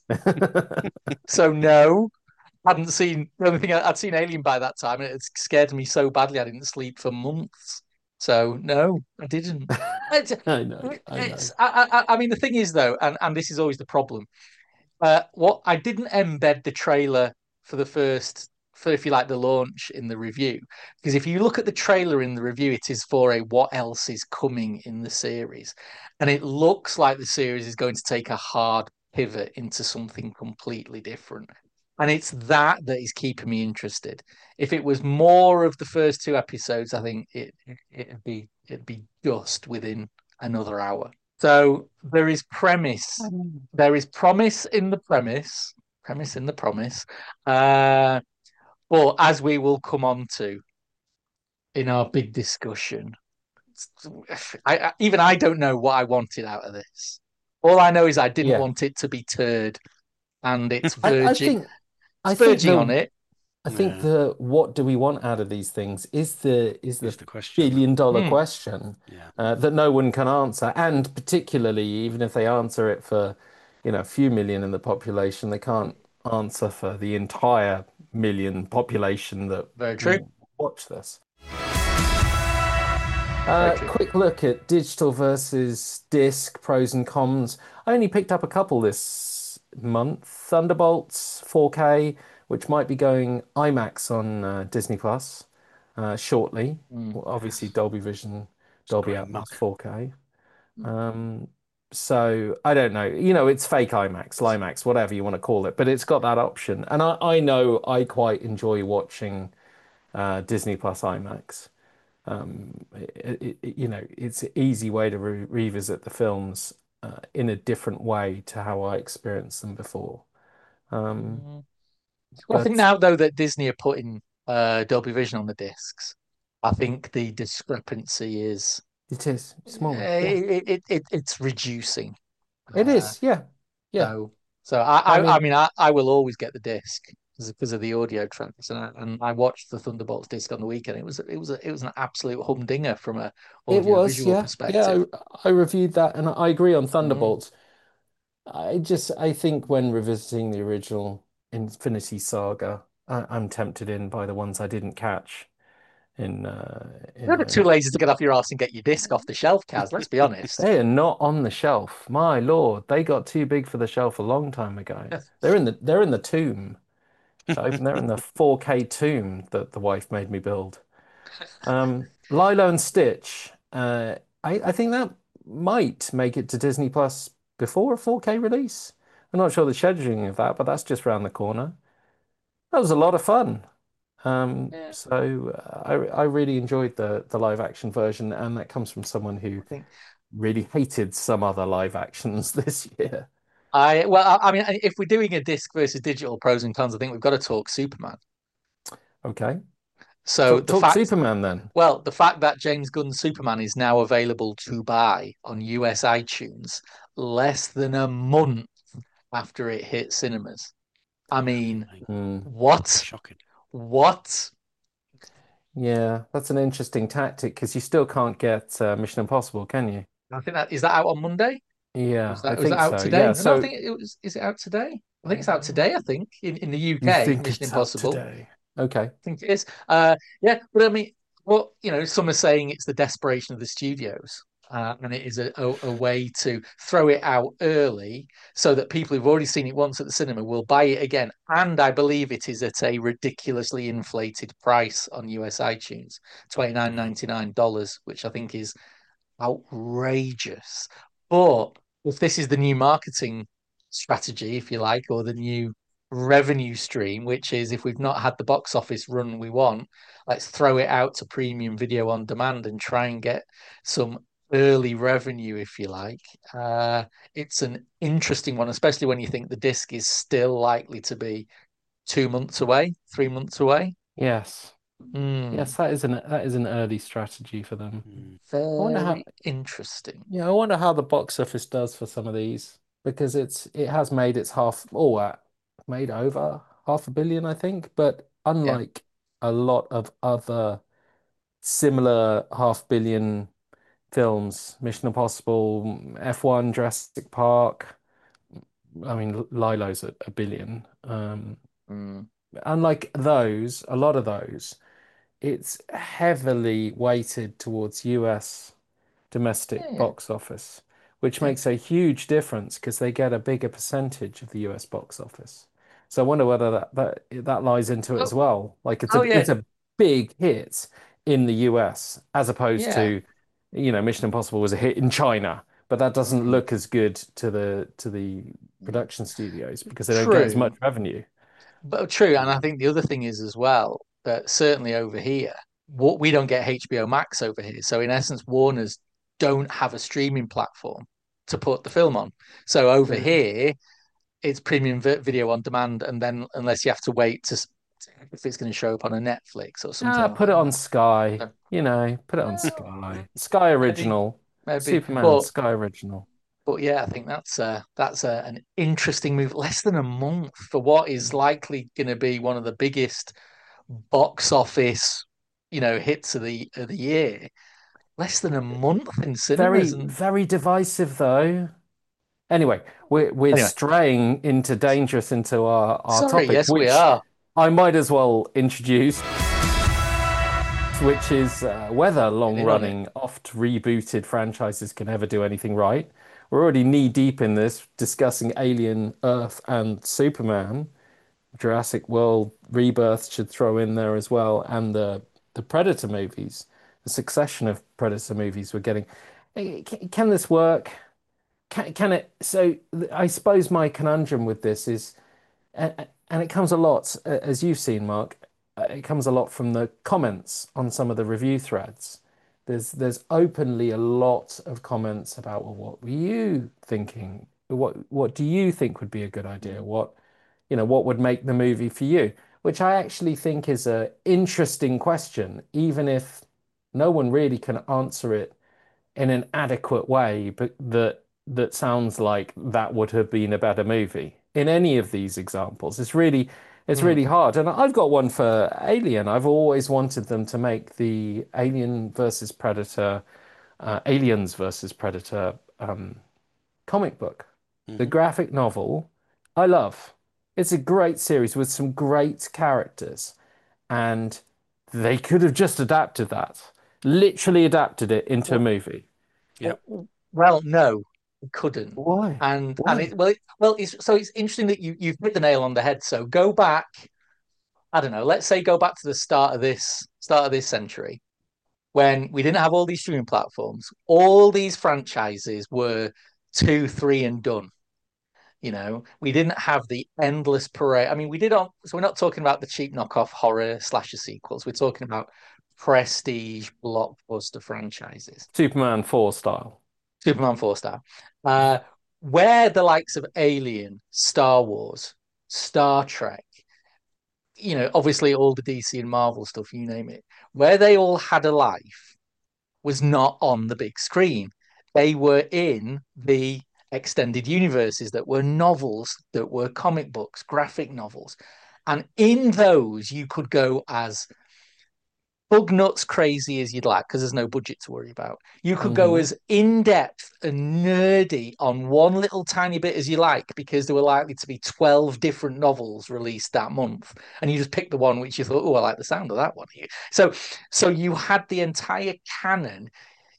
[SPEAKER 2] So no, hadn't seen the only thing I, I'd seen Alien by that time, and it scared me so badly I didn't sleep for months. So no, I didn't. It's,
[SPEAKER 1] I know, I know.
[SPEAKER 2] it's I, I I mean the thing is though, and and this is always the problem. Uh, what I didn't embed the trailer for the first, for if you like the launch in the review, because if you look at the trailer in the review, it is for a what else is coming in the series, and it looks like the series is going to take a hard pivot into something completely different. And it's that that is keeping me interested. If it was more of the first two episodes, I think it, it it'd be it'd be dust within another hour. So there is premise, there is promise in the premise, premise in the promise. Uh, but as we will come on to in our big discussion, I, I even I don't know what I wanted out of this. All I know is I didn't
[SPEAKER 1] Yeah.
[SPEAKER 2] want it to be turd, and it's
[SPEAKER 1] I, I
[SPEAKER 2] verging,
[SPEAKER 1] think
[SPEAKER 2] it's
[SPEAKER 1] I think
[SPEAKER 2] verging on
[SPEAKER 1] the
[SPEAKER 2] it.
[SPEAKER 1] I think
[SPEAKER 3] Yeah,
[SPEAKER 1] the what do we want out of these things is the is the
[SPEAKER 3] is the question.
[SPEAKER 1] billion dollar
[SPEAKER 2] Hmm,
[SPEAKER 1] question
[SPEAKER 3] Yeah.
[SPEAKER 1] uh, that no one can answer. And particularly, even if they answer it for, you know, a few million in the population, they can't answer for the entire million population that
[SPEAKER 2] very true.
[SPEAKER 1] will watch this.
[SPEAKER 2] Very
[SPEAKER 1] Uh,
[SPEAKER 2] true.
[SPEAKER 1] quick look at digital versus disc pros and cons. I only picked up a couple this month. Thunderbolts four K, which might be going IMAX on uh, Disney Plus uh, shortly.
[SPEAKER 2] Mm.
[SPEAKER 1] Well, obviously,
[SPEAKER 3] Yes.
[SPEAKER 1] Dolby Vision,
[SPEAKER 3] It's
[SPEAKER 1] Dolby
[SPEAKER 3] grey
[SPEAKER 1] Atmos
[SPEAKER 3] muck.
[SPEAKER 1] four K. Um, so I don't know. You know, it's fake IMAX, Limax, whatever you want to call it, but it's got that option. And I, I know I quite enjoy watching uh, Disney Plus IMAX. Um, it, it, you know, it's an easy way to re revisit the films uh, in a different way to how I experienced them before. Um,
[SPEAKER 2] Mm. Well, I think
[SPEAKER 1] but
[SPEAKER 2] now though that Disney are putting uh, Dolby Vision on the discs, I think the discrepancy is
[SPEAKER 1] it is smaller. Yeah,
[SPEAKER 2] it, it, it it's reducing.
[SPEAKER 1] it
[SPEAKER 2] Uh,
[SPEAKER 1] is. Yeah, yeah.
[SPEAKER 2] so so I,
[SPEAKER 1] I
[SPEAKER 2] I I
[SPEAKER 1] mean,
[SPEAKER 2] mean I, I will always get the disc because of the audio tracks, and I, and I watched the Thunderbolts disc on the weekend. It was it was a, it was an absolute humdinger from a
[SPEAKER 1] it
[SPEAKER 2] audio
[SPEAKER 1] was.
[SPEAKER 2] visual
[SPEAKER 1] Yeah,
[SPEAKER 2] perspective.
[SPEAKER 1] yeah. I, I reviewed that, and I agree on
[SPEAKER 2] Mm.
[SPEAKER 1] Thunderbolts. I just, I think when revisiting the original Infinity Saga, I, I'm tempted in by the ones I didn't catch in uh, in
[SPEAKER 2] You're too
[SPEAKER 1] IMAX.
[SPEAKER 2] lazy to get off your ass and get your disc off the shelf, Kaz. Let's be honest.
[SPEAKER 1] They are not on the shelf. My Lord, they got too big for the shelf a long time ago. They're in the they're in the tomb. So I open they're in the four K tomb that the wife made me build. Um, Lilo and Stitch. Uh, I I think that might make it to Disney Plus before a four K release. I'm not sure the scheduling of that, but that's just around the corner. That was a lot of fun. Um,
[SPEAKER 2] Yeah,
[SPEAKER 1] so uh, I I really enjoyed the the live action version, and that comes from someone who
[SPEAKER 2] I think
[SPEAKER 1] really hated some other live actions this year.
[SPEAKER 2] I well, I, I mean, if we're doing a disc versus digital pros and cons, I think we've got to talk Superman.
[SPEAKER 1] Okay.
[SPEAKER 2] So
[SPEAKER 1] Talk
[SPEAKER 2] the
[SPEAKER 1] talk
[SPEAKER 2] fact,
[SPEAKER 1] Superman then.
[SPEAKER 2] well, the fact that James Gunn's Superman is now available to buy on U S iTunes less than a month after it hit cinemas. I mean,
[SPEAKER 3] Mate,
[SPEAKER 1] Hmm.
[SPEAKER 2] what?
[SPEAKER 3] shocking.
[SPEAKER 2] What?
[SPEAKER 1] Yeah, that's an interesting tactic because you still can't get uh, Mission Impossible, can you?
[SPEAKER 2] I think that is that out on Monday?
[SPEAKER 1] Yeah,
[SPEAKER 2] Was
[SPEAKER 1] I
[SPEAKER 2] that was that
[SPEAKER 1] think
[SPEAKER 2] out
[SPEAKER 1] so. Yeah.
[SPEAKER 2] today? No, I
[SPEAKER 1] So
[SPEAKER 2] think it was. Is it out today? I think it's out
[SPEAKER 1] uh,
[SPEAKER 2] today. I think in in the
[SPEAKER 1] you
[SPEAKER 2] U K,
[SPEAKER 1] think
[SPEAKER 2] Mission
[SPEAKER 1] it's out
[SPEAKER 2] Impossible.
[SPEAKER 1] today? Okay.
[SPEAKER 2] Think it is. Uh, yeah, but I mean, well, you know, some are saying it's the desperation of the studios, uh, and it is a, a, a way to throw it out early so that people who've already seen it once at the cinema will buy it again. And I believe it is at a ridiculously inflated price on U S iTunes,
[SPEAKER 3] Yeah.
[SPEAKER 2] twenty-nine ninety-nine dollars, which I think is outrageous. But if this is the new marketing strategy, if you like, or the new revenue stream, which is if we've not had the box office run we want, let's throw it out to premium video on demand and try and get some early revenue, if you like. Uh, it's an interesting one, especially when you think the disc is still likely to be two months away, three months away.
[SPEAKER 1] Yes.
[SPEAKER 2] Mm,
[SPEAKER 1] Yes, that is an that is an early strategy for them.
[SPEAKER 3] Mm.
[SPEAKER 1] I wonder how,
[SPEAKER 2] very interesting.
[SPEAKER 1] yeah, I wonder how the box office does for some of these because it's it has made its half oh uh, made over half a billion, I think, but
[SPEAKER 2] Yeah.
[SPEAKER 1] unlike a lot of other similar half billion films, Mission Impossible, F one, Jurassic Park, I mean Lilo's a, a billion. Um,
[SPEAKER 2] Mm,
[SPEAKER 1] unlike those, a lot of those, it's heavily weighted towards U S domestic
[SPEAKER 2] yeah.
[SPEAKER 1] box office, which
[SPEAKER 2] Yeah.
[SPEAKER 1] makes a huge difference because they get a bigger percentage of the U S box office. So I wonder whether that that that lies into it
[SPEAKER 2] Oh,
[SPEAKER 1] as well. Like it's
[SPEAKER 2] oh
[SPEAKER 1] a
[SPEAKER 2] yeah.
[SPEAKER 1] it's a big hit in the U S as opposed
[SPEAKER 2] Yeah.
[SPEAKER 1] to, you know, Mission Impossible was a hit in China, but that doesn't
[SPEAKER 2] Mm,
[SPEAKER 1] look as good to the to the
[SPEAKER 2] yeah.
[SPEAKER 1] production studios because they don't get as much
[SPEAKER 2] True.
[SPEAKER 1] revenue.
[SPEAKER 2] But true. And I
[SPEAKER 3] Mm.
[SPEAKER 2] think the other thing is as well that certainly over here, what we don't get H B O Max over here. So in essence, Warner's don't have a streaming platform to put the film on. So over
[SPEAKER 1] Mm.
[SPEAKER 2] here, it's premium vi video on demand, and then unless you have to wait to if it's going to show up on a Netflix or something
[SPEAKER 1] Ah,
[SPEAKER 2] like
[SPEAKER 1] put it on
[SPEAKER 2] that.
[SPEAKER 1] Sky.
[SPEAKER 2] So,
[SPEAKER 1] You know, put it on
[SPEAKER 2] well,
[SPEAKER 1] Sky. Sky
[SPEAKER 2] maybe,
[SPEAKER 1] Original.
[SPEAKER 2] maybe,
[SPEAKER 1] Superman,
[SPEAKER 2] but
[SPEAKER 1] Sky Original.
[SPEAKER 2] but yeah, I think that's uh that's a, an interesting move. Less than a month for what is likely going to be one of the biggest box office, you know, hits of the of the year. Less than a month in cinemas,
[SPEAKER 1] Very,
[SPEAKER 2] and
[SPEAKER 1] very divisive though. Anyway, we're we're
[SPEAKER 2] anyway,
[SPEAKER 1] straying into dangerous into our, our
[SPEAKER 2] sorry,
[SPEAKER 1] topic,
[SPEAKER 2] yes, we
[SPEAKER 1] which
[SPEAKER 2] are.
[SPEAKER 1] I might as well introduce, which is uh, whether
[SPEAKER 2] Get in on it.
[SPEAKER 1] long-running, oft rebooted franchises can ever do anything right. We're already knee deep in this, discussing Alien, Earth, and Superman. Jurassic World Rebirth should throw in there as well, and the the Predator movies, the succession of Predator movies we're getting. Eh, Can, can this work? Can, can it? So I suppose my conundrum with this is, and, and it comes a lot, uh, as you've seen, Mark, uh, it comes a lot from the comments on some of the review threads. There's there's openly a lot of comments about, well, what were you thinking? What what do you think would be a good idea? What, you know, what would make the movie for you? Which I actually think is a interesting question, even if no one really can answer it in an adequate way, but that that sounds like that would have been a better movie in any of these examples. It's really it's
[SPEAKER 2] Hmm.
[SPEAKER 1] really hard. And I've got one for Alien. I've always wanted them to make the Alien versus Predator, uh, Aliens versus Predator um, comic book. The
[SPEAKER 3] Hmm.
[SPEAKER 1] graphic novel, I love. It's a great series with some great characters, and they could have just adapted that, literally adapted it into a
[SPEAKER 2] Well,
[SPEAKER 1] movie.
[SPEAKER 3] Yeah.
[SPEAKER 2] well, no, it couldn't.
[SPEAKER 1] Why?
[SPEAKER 2] And and
[SPEAKER 1] Why?
[SPEAKER 2] it well, it, well, it's so it's interesting that you you've hit the nail on the head. So go back, I don't know, let's say go back to the start of this start of this century when we didn't have all these streaming platforms. All these franchises were two, three, and done. You know, we didn't have the endless parade. I mean, we did on, so we're not talking about the cheap knockoff horror slasher sequels. We're talking about prestige blockbuster franchises.
[SPEAKER 1] Superman four style.
[SPEAKER 2] Superman four star. Uh, where the likes of Alien, Star Wars, Star Trek, you know, obviously all the D C and Marvel stuff, you name it, where they all had a life was not on the big screen. They were in the extended universes that were novels, that were comic books, graphic novels. And in those, you could go as bug nuts crazy as you'd like because there's no budget to worry about. You could go
[SPEAKER 1] Hmm.
[SPEAKER 2] as in depth and nerdy on one little tiny bit as you like because there were likely to be twelve different novels released that month. And you just picked the one which you thought, oh, I like the sound of that one here. So, so you had the entire canon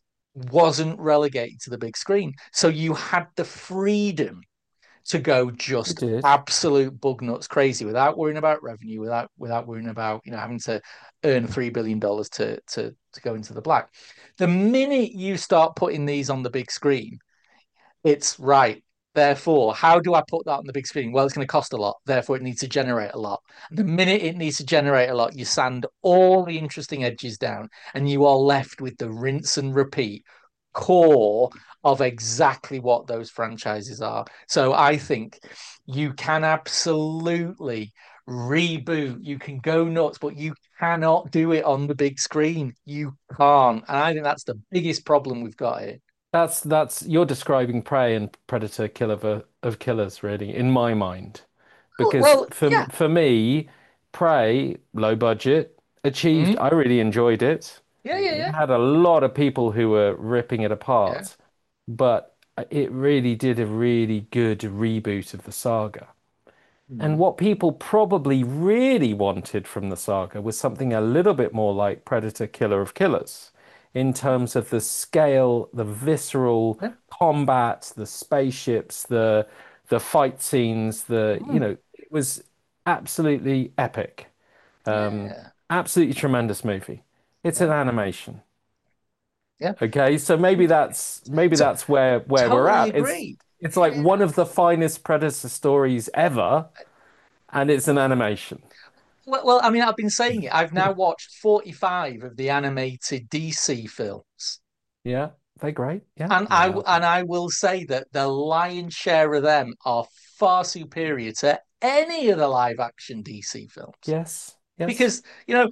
[SPEAKER 2] wasn't relegated to the big screen. So you had the freedom to go
[SPEAKER 1] You
[SPEAKER 2] just
[SPEAKER 1] did.
[SPEAKER 2] absolute bug nuts crazy without worrying about revenue, without without worrying about you know having to earn three billion dollars to to to go into the black. The minute you start putting these on the big screen, it's right. Therefore, how do I put that on the big screen? Well, it's going to cost a lot. Therefore, it needs to generate a lot. The minute it needs to generate a lot, you sand all the interesting edges down, and you are left with the rinse and repeat core of exactly what those franchises are. So I think you can absolutely reboot. You can go nuts, but you cannot do it on the big screen. You can't. And I think that's the biggest problem we've got here.
[SPEAKER 1] That's that's you're describing Prey and Predator Killer of, of Killers, really, in my mind.
[SPEAKER 2] Well,
[SPEAKER 1] Because
[SPEAKER 2] well
[SPEAKER 1] for
[SPEAKER 2] yeah.
[SPEAKER 1] for me, Prey, low budget, achieved.
[SPEAKER 2] Mm,
[SPEAKER 1] I really enjoyed it.
[SPEAKER 2] yeah, yeah,
[SPEAKER 1] It
[SPEAKER 2] yeah.
[SPEAKER 1] had a lot of people who were ripping it
[SPEAKER 2] Yeah.
[SPEAKER 1] apart, but it really did a really good reboot of the saga. And
[SPEAKER 2] Mm.
[SPEAKER 1] what people probably really wanted from the saga was something a little bit more like Predator Killer of Killers in terms of the scale, the visceral
[SPEAKER 2] Yeah.
[SPEAKER 1] combat, the spaceships, the the fight scenes, the, you
[SPEAKER 2] Mm.
[SPEAKER 1] know, it was absolutely epic. Um,
[SPEAKER 2] Yeah.
[SPEAKER 1] absolutely tremendous movie. It's an
[SPEAKER 2] Yeah.
[SPEAKER 1] animation.
[SPEAKER 2] Yeah.
[SPEAKER 1] Okay, so maybe that's maybe
[SPEAKER 2] So
[SPEAKER 1] that's where where we're
[SPEAKER 2] totally
[SPEAKER 1] at. It's
[SPEAKER 2] agree.
[SPEAKER 1] it's like
[SPEAKER 2] Yeah.
[SPEAKER 1] one of the finest Predator stories ever, and it's an animation.
[SPEAKER 2] Well, well, I mean, I've been saying it. I've now watched forty-five of the animated D C films.
[SPEAKER 1] Yeah, they're great. Yeah,
[SPEAKER 2] And I
[SPEAKER 1] they are.
[SPEAKER 2] and I will say that the lion's share of them are far superior to any of the live action D C films.
[SPEAKER 1] Yes, Yes.
[SPEAKER 2] because you know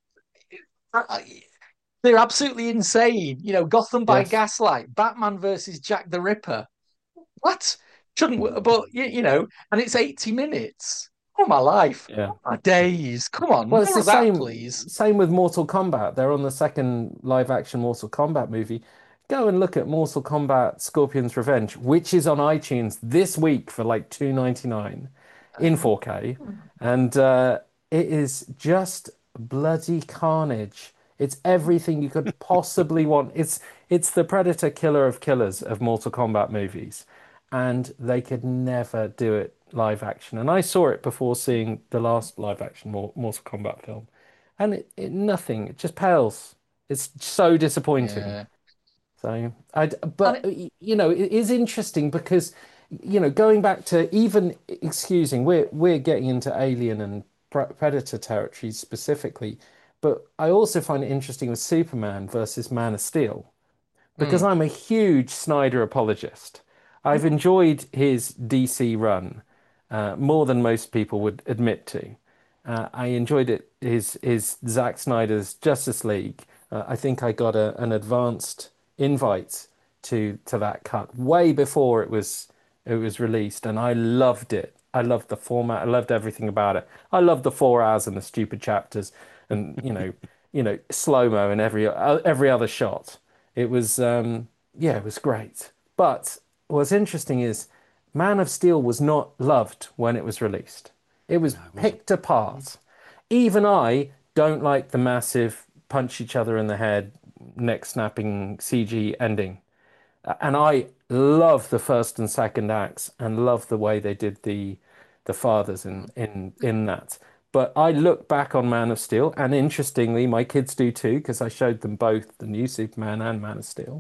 [SPEAKER 2] I, I- they're absolutely insane. You know, Gotham by
[SPEAKER 1] Yes.
[SPEAKER 2] Gaslight, Batman versus Jack the Ripper. What? Shouldn't we, but you, you know, and it's eighty minutes. Oh my life.
[SPEAKER 1] Yeah.
[SPEAKER 2] Oh my days. Come on,
[SPEAKER 1] Well, it's
[SPEAKER 2] more
[SPEAKER 1] the
[SPEAKER 2] of that,
[SPEAKER 1] same
[SPEAKER 2] please.
[SPEAKER 1] same with Mortal Kombat. They're on the second live action Mortal Kombat movie. Go and look at Mortal Kombat Scorpion's Revenge, which is on iTunes this week for like two ninety-nine in four K. And uh, it is just bloody carnage. It's everything you could possibly want. It's it's the Predator killer of killers of Mortal Kombat movies. And they could never do it live action. And I saw it before seeing the last live action Mor- Mortal Kombat film, and it, it nothing. It just pales. It's so disappointing.
[SPEAKER 2] Yeah.
[SPEAKER 1] So I,
[SPEAKER 2] And
[SPEAKER 1] but
[SPEAKER 2] it,
[SPEAKER 1] you know, it is interesting because you know, going back to even excusing, we're we're getting into Alien and Pre- Predator territory specifically, but I also find it interesting with Superman versus Man of Steel because
[SPEAKER 2] mm,
[SPEAKER 1] I'm a huge Snyder apologist. I've enjoyed his D C run uh, more than most people would admit to. Uh, I enjoyed it his his Zack Snyder's Justice League. Uh, I think I got a, an advanced invite to to that cut way before it was it was released, and I loved it. I loved the format. I loved everything about it. I loved the four hours and the stupid chapters, and you know, you know, slow mo in every uh, every other shot. It was, um, yeah, it was great. But what's interesting is Man of Steel was not loved when it was released. It was
[SPEAKER 3] No, it wasn't.
[SPEAKER 1] picked apart. Even I don't like the massive punch each other in the head, neck snapping C G ending. And I love the first and second acts and love the way they did the the fathers in in in that. But I look back on Man of Steel, and interestingly, my kids do too, because I showed them both the new Superman and Man of Steel,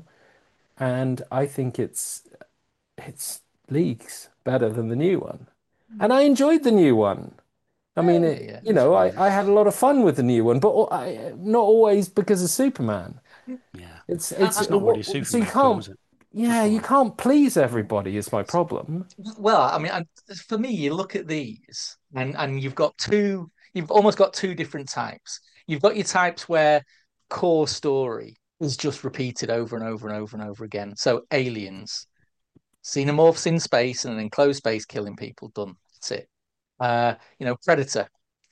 [SPEAKER 1] and I think it's it's leagues better than the new one. And I enjoyed the new one. I mean,
[SPEAKER 2] yeah,
[SPEAKER 1] it,
[SPEAKER 2] yeah,
[SPEAKER 1] you
[SPEAKER 2] it's
[SPEAKER 1] know, I,
[SPEAKER 2] fine.
[SPEAKER 1] I had a lot of fun with the new one, but I, not always because of Superman.
[SPEAKER 3] Yeah.
[SPEAKER 1] It's
[SPEAKER 2] I,
[SPEAKER 1] it's
[SPEAKER 3] It's not really a
[SPEAKER 1] what so you
[SPEAKER 3] Superman film,
[SPEAKER 1] can't
[SPEAKER 3] is it?
[SPEAKER 1] yeah,
[SPEAKER 3] That's
[SPEAKER 1] you
[SPEAKER 3] why.
[SPEAKER 1] can't please everybody is my problem.
[SPEAKER 2] Well, I mean, I, for me, you look at these, and and you've got two, you've almost got two different types. You've got your types where core story is just repeated over and over and over and over again. So aliens, xenomorphs in space and an enclosed space killing people, done. That's it. Uh, you know, Predator,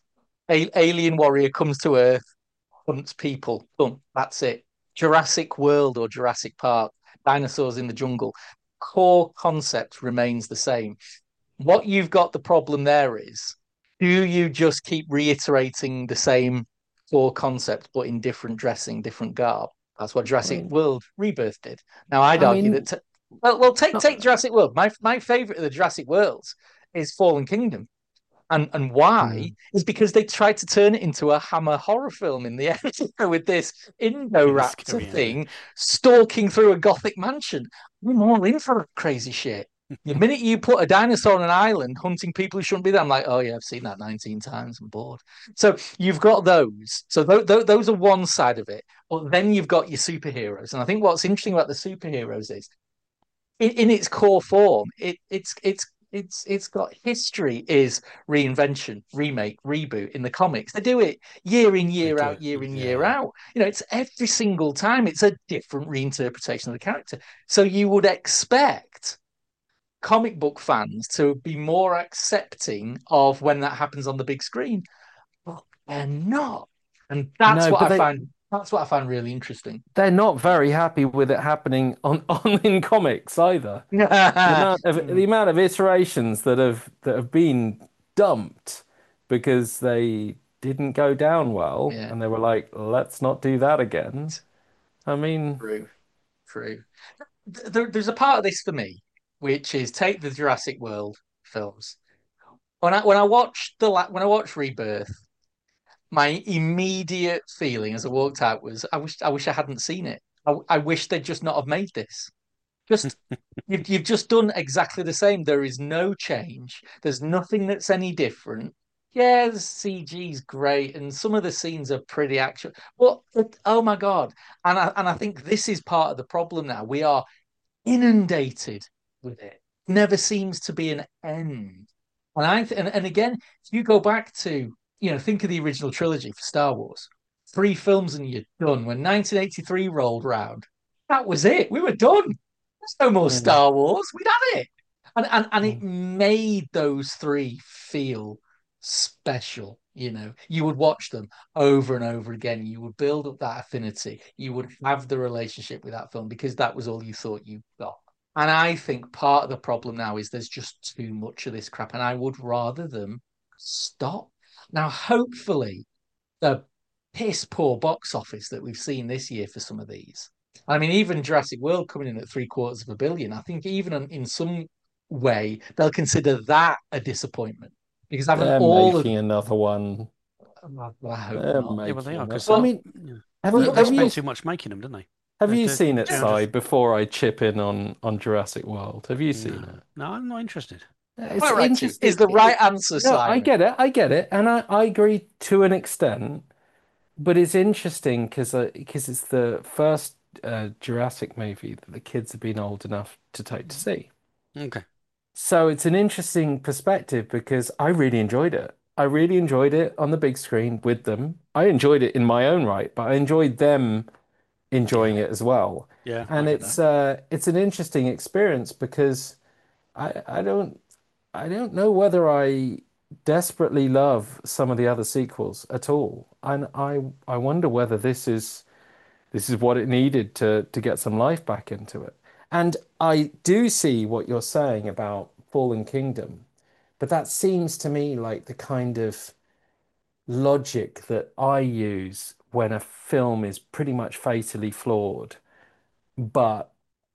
[SPEAKER 2] a alien warrior comes to Earth, hunts people, done. That's it. Jurassic World or Jurassic Park, dinosaurs in the jungle. Core concept remains the same. What you've got the problem there is, do you just keep reiterating the same core concept but in different dressing, different garb? That's what
[SPEAKER 1] I
[SPEAKER 2] Jurassic
[SPEAKER 1] mean,
[SPEAKER 2] World Rebirth did. Now I'd
[SPEAKER 1] I
[SPEAKER 2] argue that
[SPEAKER 1] mean,
[SPEAKER 2] t- well, well, take take
[SPEAKER 1] not,
[SPEAKER 2] Jurassic World. My my favorite of the Jurassic Worlds is Fallen Kingdom. And and why
[SPEAKER 1] mm,
[SPEAKER 2] is because they tried to turn it into a Hammer horror film in the end with this
[SPEAKER 3] In the
[SPEAKER 2] Indoraptor
[SPEAKER 3] scary ending.
[SPEAKER 2] thing stalking through a gothic mansion. I'm all in for crazy shit. The minute you put a dinosaur on an island hunting people who shouldn't be there, I'm like, oh yeah, I've seen that nineteen times. I'm bored. So you've got those. So th th those are one side of it. But then you've got your superheroes, and I think what's interesting about the superheroes is in, in its core form, it it's it's it's it's got history is reinvention, remake, reboot in the comics. They do it year in,
[SPEAKER 3] They
[SPEAKER 2] year
[SPEAKER 3] do.
[SPEAKER 2] out, year in, year
[SPEAKER 3] Yeah.
[SPEAKER 2] out. You know, it's every single time it's a different reinterpretation of the character. So you would expect comic book fans to be more accepting of when that happens on the big screen, but they're not. And that's
[SPEAKER 1] no,
[SPEAKER 2] what
[SPEAKER 1] but
[SPEAKER 2] I
[SPEAKER 1] they
[SPEAKER 2] find that's what I find really interesting.
[SPEAKER 1] they're not very happy with it happening on, on in comics either. The amount of the amount of iterations that have that have been dumped because they didn't go down well,
[SPEAKER 2] Yeah,
[SPEAKER 1] and they were like, let's not do that again. I mean,
[SPEAKER 2] true, true. There, there's a part of this for me, which is take the Jurassic World films. When I when I watched the when I watched Rebirth, my immediate feeling as I walked out was I wish I wish I hadn't seen it. I, I wish they'd just not have made this. Just you've you've just done exactly the same. There is no change. There's nothing that's any different. Yeah, the C G's great, and some of the scenes are pretty actual. But it- oh my God. And I and I think this is part of the problem now. We are inundated with it. Never seems to be an end. And I th- and, and again, if you go back to you know, think of the original trilogy for Star Wars. Three films and you're done. When nineteen eighty-three rolled round, that was it. We were done. There's no more
[SPEAKER 1] Mm,
[SPEAKER 2] Star Wars. We'd had it. And and and it
[SPEAKER 1] mm.
[SPEAKER 2] made those three feel special. You know, you would watch them over and over again. You would build up that affinity. You would have the relationship with that film because that was all you thought you got. And I think part of the problem now is there's just too much of this crap, and I would rather them stop. Now, hopefully, the piss poor box office that we've seen this year for some of these. I mean, even Jurassic World coming in at three quarters of a billion. I think even in some way they'll consider that a disappointment because having
[SPEAKER 1] They're
[SPEAKER 2] all of
[SPEAKER 1] making another one.
[SPEAKER 2] well, I hope
[SPEAKER 1] They're
[SPEAKER 2] not.
[SPEAKER 3] Yeah, well, they
[SPEAKER 1] making
[SPEAKER 3] are
[SPEAKER 1] another.
[SPEAKER 3] because
[SPEAKER 1] I
[SPEAKER 3] they,
[SPEAKER 2] Well,
[SPEAKER 1] mean,
[SPEAKER 3] yeah.
[SPEAKER 1] have
[SPEAKER 2] but,
[SPEAKER 1] you
[SPEAKER 3] They
[SPEAKER 2] but,
[SPEAKER 1] have
[SPEAKER 3] spent
[SPEAKER 1] you
[SPEAKER 2] but
[SPEAKER 3] too much making them, didn't they?
[SPEAKER 1] have
[SPEAKER 3] The,
[SPEAKER 1] you
[SPEAKER 3] the
[SPEAKER 1] seen it,
[SPEAKER 3] two hundred.
[SPEAKER 1] Si, before I chip in on on Jurassic World? Have you seen
[SPEAKER 3] No,
[SPEAKER 1] it?
[SPEAKER 3] no, I'm not interested.
[SPEAKER 1] It's
[SPEAKER 2] Hyperactive is
[SPEAKER 1] interesting.
[SPEAKER 2] the right
[SPEAKER 1] It,
[SPEAKER 2] answer,
[SPEAKER 1] no, I
[SPEAKER 2] Simon.
[SPEAKER 1] get it. I get it, and I, I agree to an extent. But it's interesting because because it's the first uh, Jurassic movie that the kids have been old enough to take to see.
[SPEAKER 3] Okay.
[SPEAKER 1] So it's an interesting perspective because I really enjoyed it. I really enjoyed it on the big screen with them. I enjoyed it in my own right, but I enjoyed them
[SPEAKER 3] Yeah.
[SPEAKER 1] enjoying it as well.
[SPEAKER 3] Yeah, I
[SPEAKER 1] And
[SPEAKER 3] get that.
[SPEAKER 1] it's uh it's an interesting experience because I I don't I don't know whether I desperately love some of the other sequels at all. And I I wonder whether this is this is what it needed to to get some life back into it. And I do see what you're saying about Fallen Kingdom, but that seems to me like the kind of logic that I use when a film is pretty much fatally flawed, but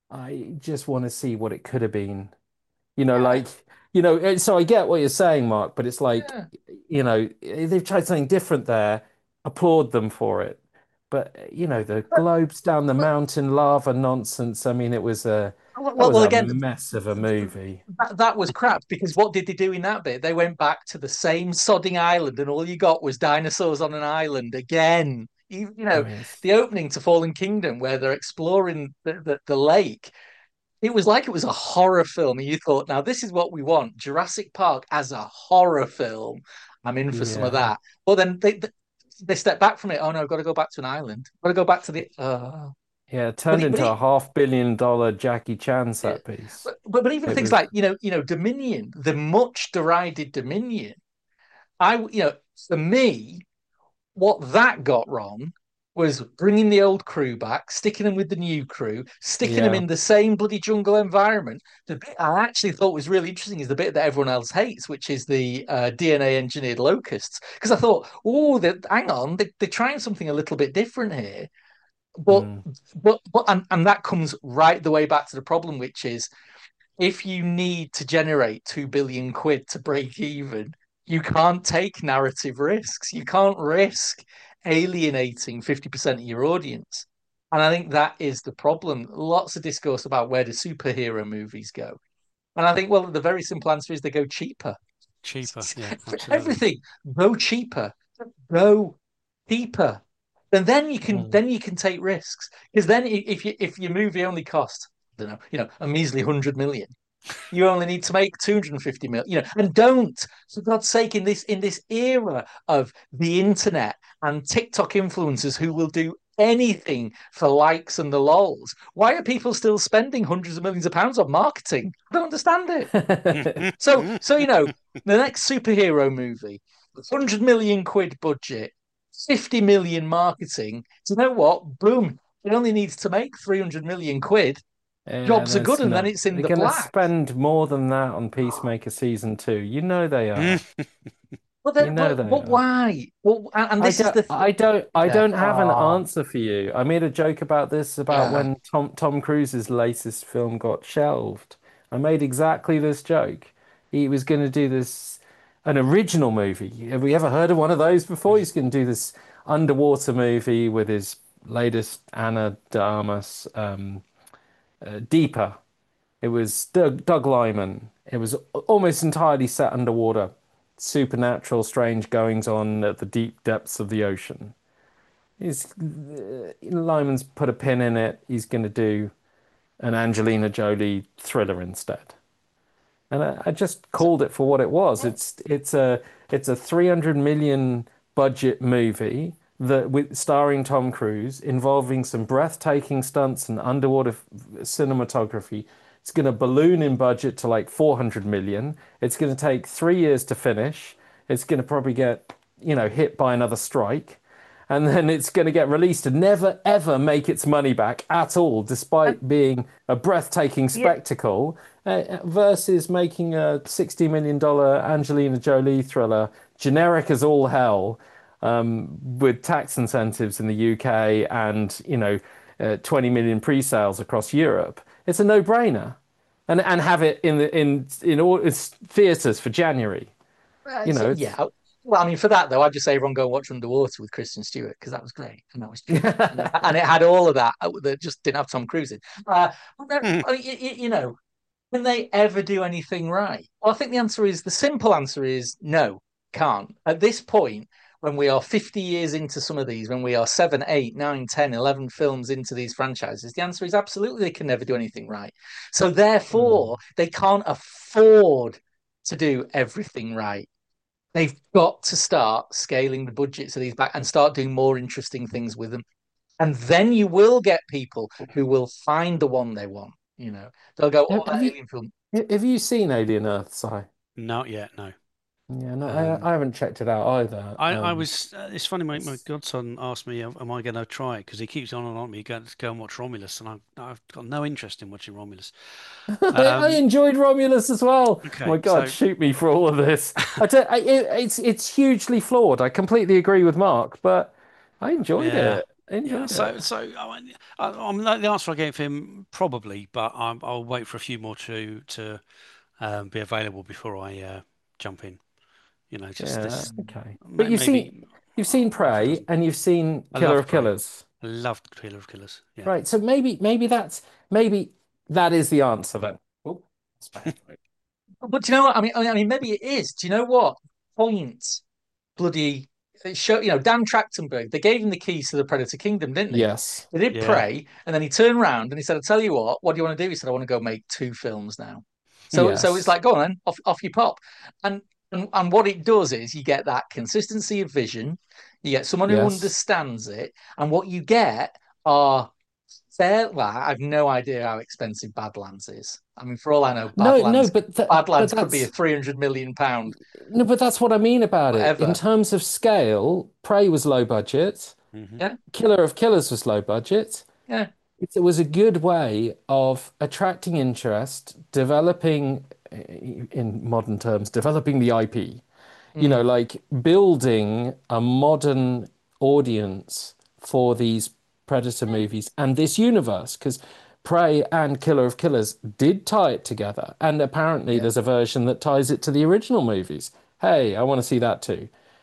[SPEAKER 1] I just want to see what it could have been. You know,
[SPEAKER 2] Yeah.
[SPEAKER 1] like, you know, eh, so I get what you're saying, Mark, but it's like,
[SPEAKER 2] Yeah.
[SPEAKER 1] you know, eh, they've tried something different there. Applaud them for it. But, eh, you know, the
[SPEAKER 2] But,
[SPEAKER 1] globes down the
[SPEAKER 2] but
[SPEAKER 1] mountain lava nonsense. I mean, it was a that
[SPEAKER 2] well,
[SPEAKER 1] was
[SPEAKER 2] well,
[SPEAKER 1] a
[SPEAKER 2] again,
[SPEAKER 1] mess of a movie.
[SPEAKER 2] that, that was crap because what did they do in that bit? They went back to the same sodding island, and all you got was dinosaurs on an island again. You, you
[SPEAKER 1] I
[SPEAKER 2] know,
[SPEAKER 1] mean, it's
[SPEAKER 2] the opening to Fallen Kingdom where they're exploring the, the, the lake. It was like it was a horror film, and you thought, now this is what we want: Jurassic Park as a horror film. I'm in for some of
[SPEAKER 1] yeah.
[SPEAKER 2] that. But then they they, they step back from it. Oh no, I've got to go back to an island. Got to go back to the. Uh...
[SPEAKER 1] Yeah, it
[SPEAKER 2] But
[SPEAKER 1] turned
[SPEAKER 2] it, but
[SPEAKER 1] into a
[SPEAKER 2] it,
[SPEAKER 1] half billion dollar Jackie Chan
[SPEAKER 2] yeah.
[SPEAKER 1] set piece.
[SPEAKER 2] But, but but even
[SPEAKER 1] It
[SPEAKER 2] things
[SPEAKER 1] was,
[SPEAKER 2] like you know you know Dominion, the much derided Dominion. I you know for me, what that got wrong was bringing the old crew back, sticking them with the new crew, sticking them
[SPEAKER 1] yeah.
[SPEAKER 2] in the same bloody jungle environment. The bit I actually thought was really interesting is the bit that everyone else hates, which is the uh, D N A engineered locusts. Because I thought, oh, hang on, they, they're trying something a little bit different here. But
[SPEAKER 1] Mm,
[SPEAKER 2] but but and, and that comes right the way back to the problem, which is if you need to generate two billion quid to break even, you can't take narrative risks. You can't risk alienating fifty percent of your audience. And I think that is the problem. Lots of discourse about where do superhero movies go. And I think, well, the very simple answer is they go cheaper.
[SPEAKER 3] Cheaper. Yeah,
[SPEAKER 2] For
[SPEAKER 3] absolutely.
[SPEAKER 2] everything, go cheaper, go cheaper. And then you can
[SPEAKER 1] mm.
[SPEAKER 2] then you can take risks. Because then if you if your movie only cost, I don't know, you know, a measly hundred million, you only need to make two hundred fifty million, you know, and don't, for God's sake, in this in this era of the internet and TikTok influencers who will do anything for likes and the lols, why are people still spending hundreds of millions of pounds on marketing? I don't understand it. So so you know, the next superhero movie, one hundred million quid budget, fifty million marketing. Do you know what? Boom. It only needs to make three hundred million quid.
[SPEAKER 1] Yeah,
[SPEAKER 2] Jobs are
[SPEAKER 1] that's
[SPEAKER 2] good, and then
[SPEAKER 1] not.
[SPEAKER 2] it's in
[SPEAKER 1] They're
[SPEAKER 2] the
[SPEAKER 1] gonna
[SPEAKER 2] black.
[SPEAKER 1] spend more than that on Peacemaker season two. You know they are.
[SPEAKER 2] But
[SPEAKER 1] You
[SPEAKER 2] then,
[SPEAKER 1] know
[SPEAKER 2] but
[SPEAKER 1] they
[SPEAKER 2] but
[SPEAKER 1] are.
[SPEAKER 2] why? Well, and, and
[SPEAKER 1] I
[SPEAKER 2] this is
[SPEAKER 1] don't.
[SPEAKER 2] the th-
[SPEAKER 1] I don't. I
[SPEAKER 2] yeah.
[SPEAKER 1] don't have an
[SPEAKER 2] Oh,
[SPEAKER 1] answer for you. I made a joke about this about
[SPEAKER 2] yeah.
[SPEAKER 1] when Tom Tom Cruise's latest film got shelved. I made exactly this joke. He was going to do this an original movie. Have we ever heard of one of those before? He's going to do this underwater movie with his latest Anna de Armas, um, uh, Deeper. It was Doug, Doug Liman. It was almost entirely set underwater. Supernatural, strange goings on at the deep depths of the ocean. He's, uh, Lyman's put a pin in it. He's going to do an Angelina Jolie thriller instead. And I, I just called it for what it was. It's it's a it's a three hundred million budget movie that with starring Tom Cruise, involving some breathtaking stunts and underwater f- cinematography. It's going to balloon in budget to like four hundred million. It's going to take three years to finish. It's going to probably get, you know, hit by another strike. And then it's going to get released and never ever make its money back at all,
[SPEAKER 2] And
[SPEAKER 1] despite being a breathtaking
[SPEAKER 2] yeah,
[SPEAKER 1] spectacle, uh, versus making a sixty million dollar Angelina Jolie thriller, generic as all hell, um, with tax incentives in the U K and, you know, uh, twenty million pre-sales across Europe. It's a no-brainer. And and have it in the in in all its theaters for January.
[SPEAKER 2] uh,
[SPEAKER 1] You
[SPEAKER 2] it's-
[SPEAKER 1] know,
[SPEAKER 2] yeah.
[SPEAKER 1] it's
[SPEAKER 2] Well, I mean, for that though, I'd just say everyone go and watch Underwater with Kristen Stewart because that was great and that was good and it, and it had all of that uh, that just didn't have Tom Cruise in. Uh, but there-
[SPEAKER 3] Hmm.
[SPEAKER 2] I mean, y- y- you know, can they ever do anything right? Well, I think the answer is the simple answer is no, can't. At this point, when we are fifty years into some of these, when we are seven, eight, nine, ten, eleven films into these franchises, the answer is absolutely they can never do anything right. So therefore,
[SPEAKER 1] Mm.
[SPEAKER 2] they can't afford to do everything right. They've got to start scaling the budgets of these back and start doing more interesting things with them. And then you will get people who will find the one they want. You know, they'll go,
[SPEAKER 1] Have,
[SPEAKER 2] "Oh,
[SPEAKER 1] have
[SPEAKER 2] that
[SPEAKER 1] you
[SPEAKER 2] alien film."
[SPEAKER 1] have you seen Alien Earth, Si?
[SPEAKER 3] Not yet, no.
[SPEAKER 1] Yeah, no,
[SPEAKER 3] Um,
[SPEAKER 1] I I haven't checked it out either.
[SPEAKER 3] I, I
[SPEAKER 1] Um,
[SPEAKER 3] was. Uh, it's funny. My, my
[SPEAKER 1] it's
[SPEAKER 3] godson asked me, "Am am I going to try it?" Because he keeps on and on me, go, go and watch Romulus, and I've, I've got no interest in watching Romulus.
[SPEAKER 1] I, I
[SPEAKER 3] Um,
[SPEAKER 1] enjoyed Romulus as well. Oh my
[SPEAKER 3] okay,
[SPEAKER 1] God,
[SPEAKER 3] so
[SPEAKER 1] shoot me for all of this. I don't, I, it, it's it's hugely flawed. I completely agree with Mark, but I enjoyed
[SPEAKER 3] yeah,
[SPEAKER 1] it. I
[SPEAKER 3] yeah.
[SPEAKER 1] enjoyed it.
[SPEAKER 3] So so I, mean, I, I'm the answer I gave him probably, but I'm, I'll wait for a few more to to um, be available before I uh, jump in. You know, just
[SPEAKER 1] Yeah,
[SPEAKER 3] this
[SPEAKER 1] okay. But
[SPEAKER 3] may-
[SPEAKER 1] you've seen
[SPEAKER 3] maybe
[SPEAKER 1] you've seen
[SPEAKER 3] uh, half a
[SPEAKER 1] Prey
[SPEAKER 3] dozen.
[SPEAKER 1] and you've seen
[SPEAKER 3] I
[SPEAKER 1] Killer
[SPEAKER 3] loved
[SPEAKER 1] of
[SPEAKER 3] Prey.
[SPEAKER 1] Killers.
[SPEAKER 3] I loved Killer of Killers. Yeah.
[SPEAKER 1] Right. So maybe maybe that's maybe that is the answer then. Oh, that's bad.
[SPEAKER 2] But do you know what? I mean, I mean, maybe it is. Do you know what? Point bloody it show. You know, Dan Trachtenberg. They gave him the keys to the Predator Kingdom, didn't they?
[SPEAKER 1] Yes.
[SPEAKER 2] They did
[SPEAKER 3] Yeah.
[SPEAKER 2] Prey, and then he turned around and he said, "I tell you what. What do you want to do?" He said, "I want to go make two films now." So, so it's
[SPEAKER 1] Yes.
[SPEAKER 2] like, go on, then, off, off you pop. And, and and what it does is you get that consistency of vision, you get someone who
[SPEAKER 1] Yes.
[SPEAKER 2] understands it, and what you get are fair. Well, I've no idea how expensive Badlands is. I mean, for all I know,
[SPEAKER 1] No, no,
[SPEAKER 2] Badlands
[SPEAKER 1] but th but
[SPEAKER 2] Badlands could be a
[SPEAKER 1] that's
[SPEAKER 2] three hundred million pound
[SPEAKER 1] no, but that's what I mean about it. In
[SPEAKER 2] whatever.
[SPEAKER 1] terms of scale, Prey was low budget.
[SPEAKER 3] Hmm.
[SPEAKER 2] Yeah,
[SPEAKER 1] Killer of Killers was low budget.
[SPEAKER 2] yeah,
[SPEAKER 1] It, it was a good way of attracting interest, developing, in modern terms, developing the I P. You know,
[SPEAKER 2] mm,
[SPEAKER 1] like building a modern audience for these Predator movies and this universe, because Prey and Killer of Killers did tie it together. And apparently
[SPEAKER 2] yeah.
[SPEAKER 1] there's a version that ties it to the original movies. Hey, I want to see that too.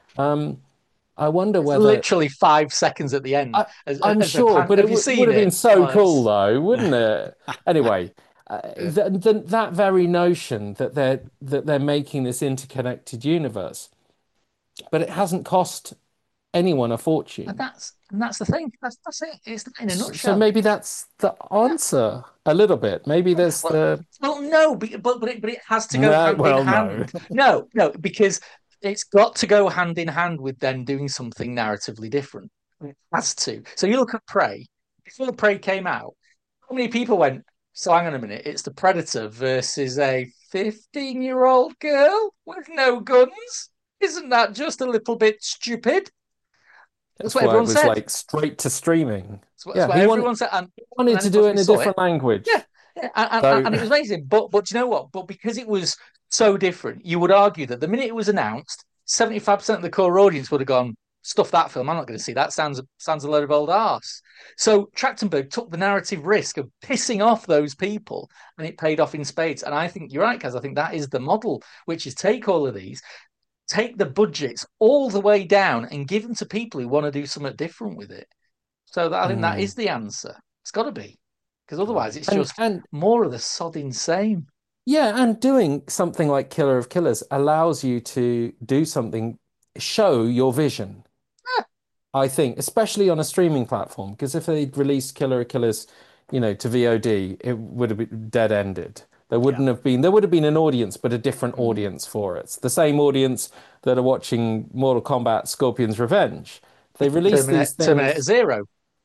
[SPEAKER 1] I wonder
[SPEAKER 2] It's
[SPEAKER 1] whether
[SPEAKER 2] literally five seconds at the end
[SPEAKER 1] I,
[SPEAKER 2] as,
[SPEAKER 1] I'm
[SPEAKER 2] as a
[SPEAKER 1] sure,
[SPEAKER 2] pan.
[SPEAKER 1] but it
[SPEAKER 2] Have you
[SPEAKER 1] w would
[SPEAKER 2] seen
[SPEAKER 1] have
[SPEAKER 2] it?
[SPEAKER 1] been so
[SPEAKER 2] Oh,
[SPEAKER 1] cool
[SPEAKER 2] it's
[SPEAKER 1] though, wouldn't it? Anyway, uh,
[SPEAKER 2] yeah.
[SPEAKER 1] th th that very notion that they're that they're making this interconnected universe, but it hasn't cost anyone a
[SPEAKER 2] And
[SPEAKER 1] fortune.
[SPEAKER 2] that's and that's the thing. That's that's it. It's that in a
[SPEAKER 1] S- So
[SPEAKER 2] nutshell.
[SPEAKER 1] maybe that's the
[SPEAKER 2] Yeah.
[SPEAKER 1] answer a little bit. Maybe there's
[SPEAKER 2] Well,
[SPEAKER 1] the
[SPEAKER 2] well, no, but but but it, but it has to go
[SPEAKER 1] no,
[SPEAKER 2] hand in
[SPEAKER 1] well, no.
[SPEAKER 2] hand. No, no, because it's got to go hand in hand with them doing something narratively different. It has to. So you look at Prey. Before Prey came out, how many people went, "So hang on a minute, it's the Predator versus a fifteen-year-old girl with no guns? Isn't that just a little bit stupid?" That's
[SPEAKER 1] That's
[SPEAKER 2] what
[SPEAKER 1] why it
[SPEAKER 2] everyone
[SPEAKER 1] was
[SPEAKER 2] said.
[SPEAKER 1] like straight to streaming.
[SPEAKER 2] That's what, that's
[SPEAKER 1] Yeah,
[SPEAKER 2] what
[SPEAKER 1] he wanted
[SPEAKER 2] everyone said. And, and
[SPEAKER 1] wanted
[SPEAKER 2] then,
[SPEAKER 1] to
[SPEAKER 2] of
[SPEAKER 1] do
[SPEAKER 2] course,
[SPEAKER 1] it
[SPEAKER 2] we
[SPEAKER 1] in a
[SPEAKER 2] saw it.
[SPEAKER 1] different
[SPEAKER 2] Yeah,
[SPEAKER 1] language.
[SPEAKER 2] yeah, and, and,
[SPEAKER 1] So
[SPEAKER 2] and it was amazing. But but you know what? But because it was so different, you would argue that the minute it was announced, seventy-five percent of the core audience would have gone, "Stuff that film. I'm not going to see that. Sounds sounds a load of old arse." So Trachtenberg took the narrative risk of pissing off those people, and it paid off in spades. And I think you're right, Kaz. I think that is the model, which is take all of these, take the budgets all the way down, and give them to people who want to do something different with it. So that, I think that
[SPEAKER 1] mm.
[SPEAKER 2] is the answer. It's got to be, because
[SPEAKER 3] Gotta
[SPEAKER 2] otherwise
[SPEAKER 3] be.
[SPEAKER 2] it's
[SPEAKER 1] and
[SPEAKER 2] just
[SPEAKER 1] and
[SPEAKER 2] more of the sodding same.
[SPEAKER 1] Yeah, and doing something like Killer of Killers allows you to do something, show your vision, I think, especially on a streaming platform. Because if they'd released Killer of Killers, you know, to V O D, it would have been dead-ended. There
[SPEAKER 3] Yeah.
[SPEAKER 1] wouldn't have been, there would have been an audience, but a different
[SPEAKER 2] Mm.
[SPEAKER 1] audience for it. The same audience that are watching Mortal Kombat Scorpion's Revenge. They released
[SPEAKER 2] Terminator,
[SPEAKER 1] these
[SPEAKER 2] Terminator
[SPEAKER 1] things.
[SPEAKER 2] Zero.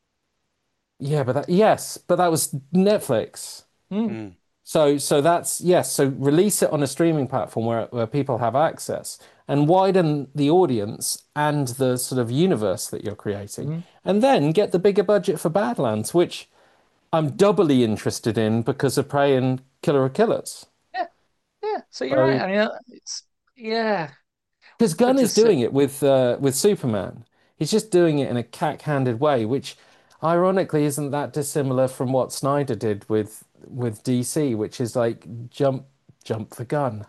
[SPEAKER 1] Yeah, but that, yes, but that was Netflix.
[SPEAKER 2] Mm.
[SPEAKER 3] Mm.
[SPEAKER 1] So, so that's yes. So release it on a streaming platform where where people have access and widen the audience and the sort of universe that you're creating,
[SPEAKER 2] Mm.
[SPEAKER 1] and then get the bigger budget for Badlands, which I'm doubly interested in because of Prey and Killer of Killers.
[SPEAKER 2] Yeah, yeah. So you're right.
[SPEAKER 1] So,
[SPEAKER 2] I mean, uh, it's yeah.
[SPEAKER 1] because
[SPEAKER 2] I
[SPEAKER 1] Gunn is
[SPEAKER 2] just uh,
[SPEAKER 1] doing it with uh, with Superman, he's just doing it in a cack-handed way, which ironically isn't that dissimilar from what Snyder did with with D C, which is like jump jump the gun,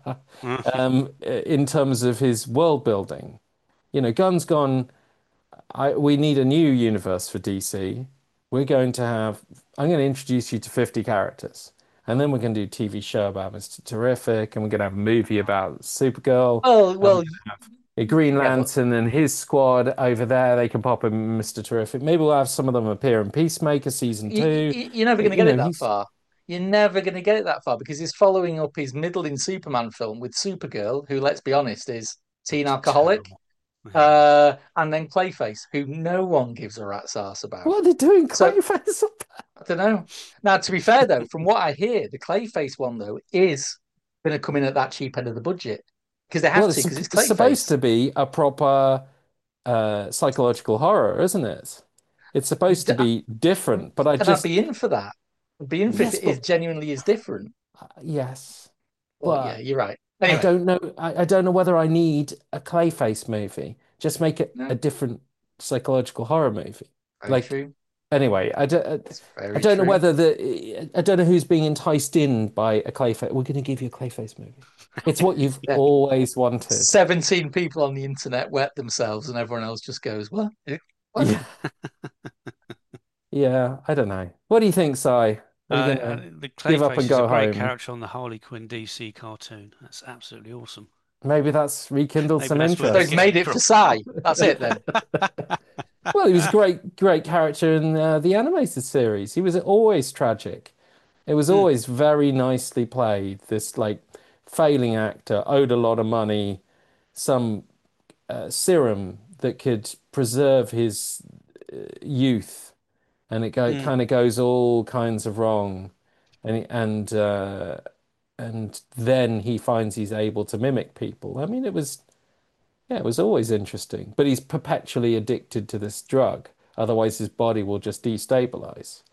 [SPEAKER 3] Mm.
[SPEAKER 1] um, in terms of his world building. You know, Gunn's gone. I, we need a new universe for D C. We're going to have, I'm going to introduce you to fifty characters. And then we're going to do a T V show about mister Terrific, and we're going to have a movie about Supergirl,
[SPEAKER 2] well,
[SPEAKER 1] and we're
[SPEAKER 2] well,
[SPEAKER 1] going to have a Green
[SPEAKER 2] yeah, but
[SPEAKER 1] Lantern and his squad over there. They can pop in mister Terrific. Maybe we'll have some of them appear in Peacemaker season
[SPEAKER 2] you,
[SPEAKER 1] two.
[SPEAKER 2] you, you're never going to
[SPEAKER 1] You
[SPEAKER 2] get it
[SPEAKER 1] know,
[SPEAKER 2] that
[SPEAKER 1] he's
[SPEAKER 2] far. You're never going to get it that far because he's following up his middling Superman film with Supergirl, who, let's be honest, is teen
[SPEAKER 3] Looks
[SPEAKER 2] alcoholic,
[SPEAKER 3] terrible. Yeah.
[SPEAKER 2] uh, and then Clayface, who no one gives a rat's ass about.
[SPEAKER 1] what are they doing,
[SPEAKER 2] So
[SPEAKER 1] Clayface?
[SPEAKER 2] I don't know. Now, to be fair though, from what I hear, the Clayface one though is going to come in at that cheap end of the budget because they have
[SPEAKER 1] Well,
[SPEAKER 2] to
[SPEAKER 1] it's,
[SPEAKER 2] because it's
[SPEAKER 1] it's supposed
[SPEAKER 2] Clayface.
[SPEAKER 1] to be a proper uh, psychological horror, isn't it? It's supposed to
[SPEAKER 2] D-
[SPEAKER 1] be different, but I
[SPEAKER 2] And I'd
[SPEAKER 1] just
[SPEAKER 2] be in for that. I'd be in for if
[SPEAKER 1] yes,
[SPEAKER 2] it is
[SPEAKER 1] but
[SPEAKER 2] genuinely is different.
[SPEAKER 1] uh, yes,
[SPEAKER 2] Well, yeah,
[SPEAKER 1] but
[SPEAKER 2] you're right.
[SPEAKER 1] I
[SPEAKER 2] Anyway,
[SPEAKER 1] don't know. I, I don't know whether I need a Clayface movie. Just make it a
[SPEAKER 2] no,
[SPEAKER 1] different psychological horror movie.
[SPEAKER 2] very
[SPEAKER 1] Like
[SPEAKER 2] true.
[SPEAKER 1] anyway, I don't.
[SPEAKER 2] It's
[SPEAKER 1] I
[SPEAKER 2] very
[SPEAKER 1] don't know
[SPEAKER 2] true.
[SPEAKER 1] whether the. I don't know who's being enticed in by a Clayface. We're going to give you a Clayface movie. It's what you've
[SPEAKER 2] Yeah,
[SPEAKER 1] always wanted.
[SPEAKER 2] seventeen people on the internet wet themselves, and everyone else just goes, "What? Eh, What?"
[SPEAKER 1] Yeah, yeah. I don't know. What do you think, Si? Are you
[SPEAKER 3] Uh,
[SPEAKER 1] going
[SPEAKER 3] uh,
[SPEAKER 1] to
[SPEAKER 3] the
[SPEAKER 1] give up
[SPEAKER 3] Clayface
[SPEAKER 1] and
[SPEAKER 3] is a
[SPEAKER 1] go
[SPEAKER 3] great
[SPEAKER 1] home?
[SPEAKER 3] character on the Harley Quinn D C cartoon. That's absolutely awesome.
[SPEAKER 1] Maybe that's rekindled
[SPEAKER 3] Maybe
[SPEAKER 1] some
[SPEAKER 3] that's where
[SPEAKER 2] So
[SPEAKER 3] they're
[SPEAKER 2] he's
[SPEAKER 1] interest.
[SPEAKER 3] getting
[SPEAKER 2] made
[SPEAKER 3] it
[SPEAKER 2] it for
[SPEAKER 3] from.
[SPEAKER 2] Psy. That's it then.
[SPEAKER 1] Well, he was a great, great character in uh, the animated series. He was always tragic. It was
[SPEAKER 3] Mm.
[SPEAKER 1] always very nicely played. This like failing actor owed a lot of money, some uh, serum that could preserve his youth, and it go
[SPEAKER 3] Mm.
[SPEAKER 1] kind of goes all kinds of wrong, and he- and uh, and then he finds he's able to mimic people. I mean, it was yeah, it was always interesting, but he's perpetually addicted to this drug. Otherwise, his body will just destabilize.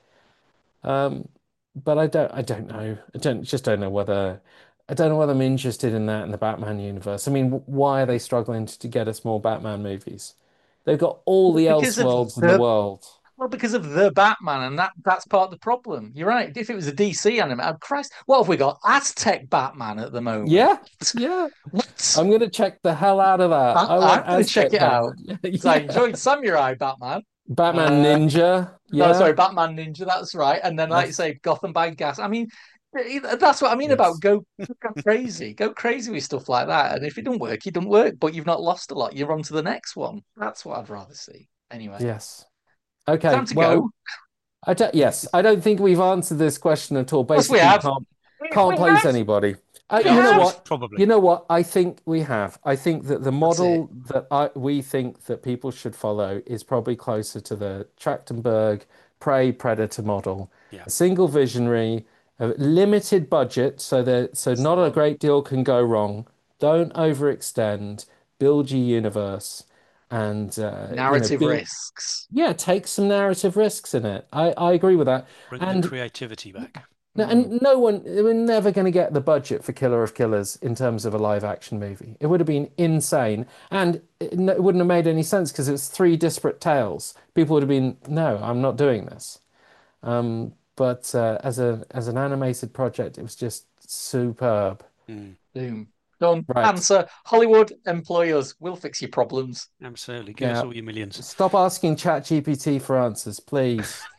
[SPEAKER 1] Um, but I don't, I don't know. I don't, just don't know whether, I don't know whether I'm interested in that in the Batman universe. I mean, wh- why are they struggling to, to get us more Batman movies? They've got all the
[SPEAKER 2] Because of
[SPEAKER 1] Elseworlds in the
[SPEAKER 2] the
[SPEAKER 1] world.
[SPEAKER 2] well, because of the Batman, and that that's part of the problem. You're right. If it was a D C anime, oh Christ, what have we got? Aztec Batman at the moment.
[SPEAKER 1] Yeah, yeah.
[SPEAKER 2] What?
[SPEAKER 1] I'm gonna check the hell out of that.
[SPEAKER 2] I,
[SPEAKER 1] I want
[SPEAKER 2] I'm going to check
[SPEAKER 1] Aztec
[SPEAKER 2] it out
[SPEAKER 1] Batman.
[SPEAKER 2] because I
[SPEAKER 1] Yeah.
[SPEAKER 2] enjoyed Samurai Batman.
[SPEAKER 1] Batman
[SPEAKER 2] Uh,
[SPEAKER 1] Ninja.
[SPEAKER 2] no, sorry,
[SPEAKER 1] Yeah.
[SPEAKER 2] Batman Ninja. That's right. And then, like you
[SPEAKER 1] That's
[SPEAKER 2] say, Gotham by Gas. I mean, that's what I mean about
[SPEAKER 1] yes.
[SPEAKER 2] go go crazy, go crazy with stuff like that. And if it don't work, it don't work. But you've not lost a lot. You're on to the next one. That's what I'd rather see. Anyway,
[SPEAKER 1] Yes.
[SPEAKER 2] time
[SPEAKER 1] Okay.
[SPEAKER 2] to
[SPEAKER 1] Well,
[SPEAKER 2] go.
[SPEAKER 1] I don't, yes, I don't think we've answered this question at all.
[SPEAKER 2] Yes, we
[SPEAKER 1] Basically,
[SPEAKER 2] have.
[SPEAKER 1] can't
[SPEAKER 2] We,
[SPEAKER 1] can't
[SPEAKER 2] we
[SPEAKER 1] please
[SPEAKER 2] have.
[SPEAKER 1] anybody. Uh,
[SPEAKER 2] We
[SPEAKER 3] The
[SPEAKER 1] you know
[SPEAKER 3] answer is
[SPEAKER 2] have.
[SPEAKER 1] what? You
[SPEAKER 3] probably.
[SPEAKER 1] know what? I think we have. I think that the
[SPEAKER 2] That's it.
[SPEAKER 1] model that I we think that people should follow is probably closer to the Trachtenberg Prey Predator model.
[SPEAKER 3] Yeah.
[SPEAKER 1] A single visionary, a limited budget, so that so
[SPEAKER 2] That's the
[SPEAKER 1] not a
[SPEAKER 2] one.
[SPEAKER 1] great deal can go wrong. Don't overextend. Build your universe, and uh, you know,
[SPEAKER 2] Narrative
[SPEAKER 1] build.
[SPEAKER 2] risks.
[SPEAKER 1] Yeah, take some narrative risks in it. I, I agree with that.
[SPEAKER 3] Bring the
[SPEAKER 1] And
[SPEAKER 3] creativity back.
[SPEAKER 1] no,
[SPEAKER 2] Mm.
[SPEAKER 1] and no one, we're never going to get the budget for Killer of Killers in terms of a live action movie. It would have been insane. And it, n- it wouldn't have made any sense because it was three disparate tales. People would have been, no, I'm not doing this. Um, but uh, as a as an animated project, it was just superb.
[SPEAKER 3] Mm.
[SPEAKER 2] Boom. Done.
[SPEAKER 1] Right.
[SPEAKER 2] Answer. Hollywood, employ us. We'll fix your problems.
[SPEAKER 3] Absolutely. Give us
[SPEAKER 1] Yeah.
[SPEAKER 3] all your millions.
[SPEAKER 1] Stop asking ChatGPT for answers, please.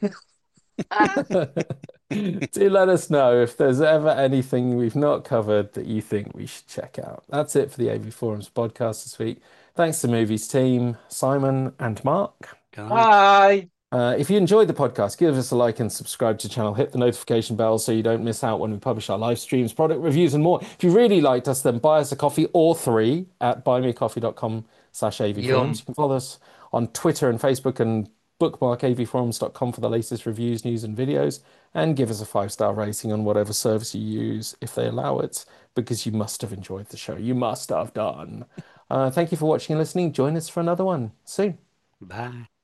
[SPEAKER 1] Do let us know if there's ever anything we've not covered that you think we should check out. That's it for the A V Forums podcast this week. Thanks to Movies team, Simon and Mark.
[SPEAKER 3] Good night.
[SPEAKER 2] Bye.
[SPEAKER 1] Uh, if you enjoyed the podcast, give us a like and subscribe to the channel. Hit the notification bell so you don't miss out when we publish our live streams, product reviews, and more. If you really liked us, then buy us a coffee or three at buymeacoffee.com slash avforums.
[SPEAKER 2] Yum.
[SPEAKER 1] You can follow us on Twitter and Facebook and bookmark a v forums dot com for the latest reviews, news, and videos. And give us a five-star rating on whatever service you use if they allow it, because you must have enjoyed the show. You must have done. Uh, thank you for watching and listening. Join us for another one soon.
[SPEAKER 3] Bye.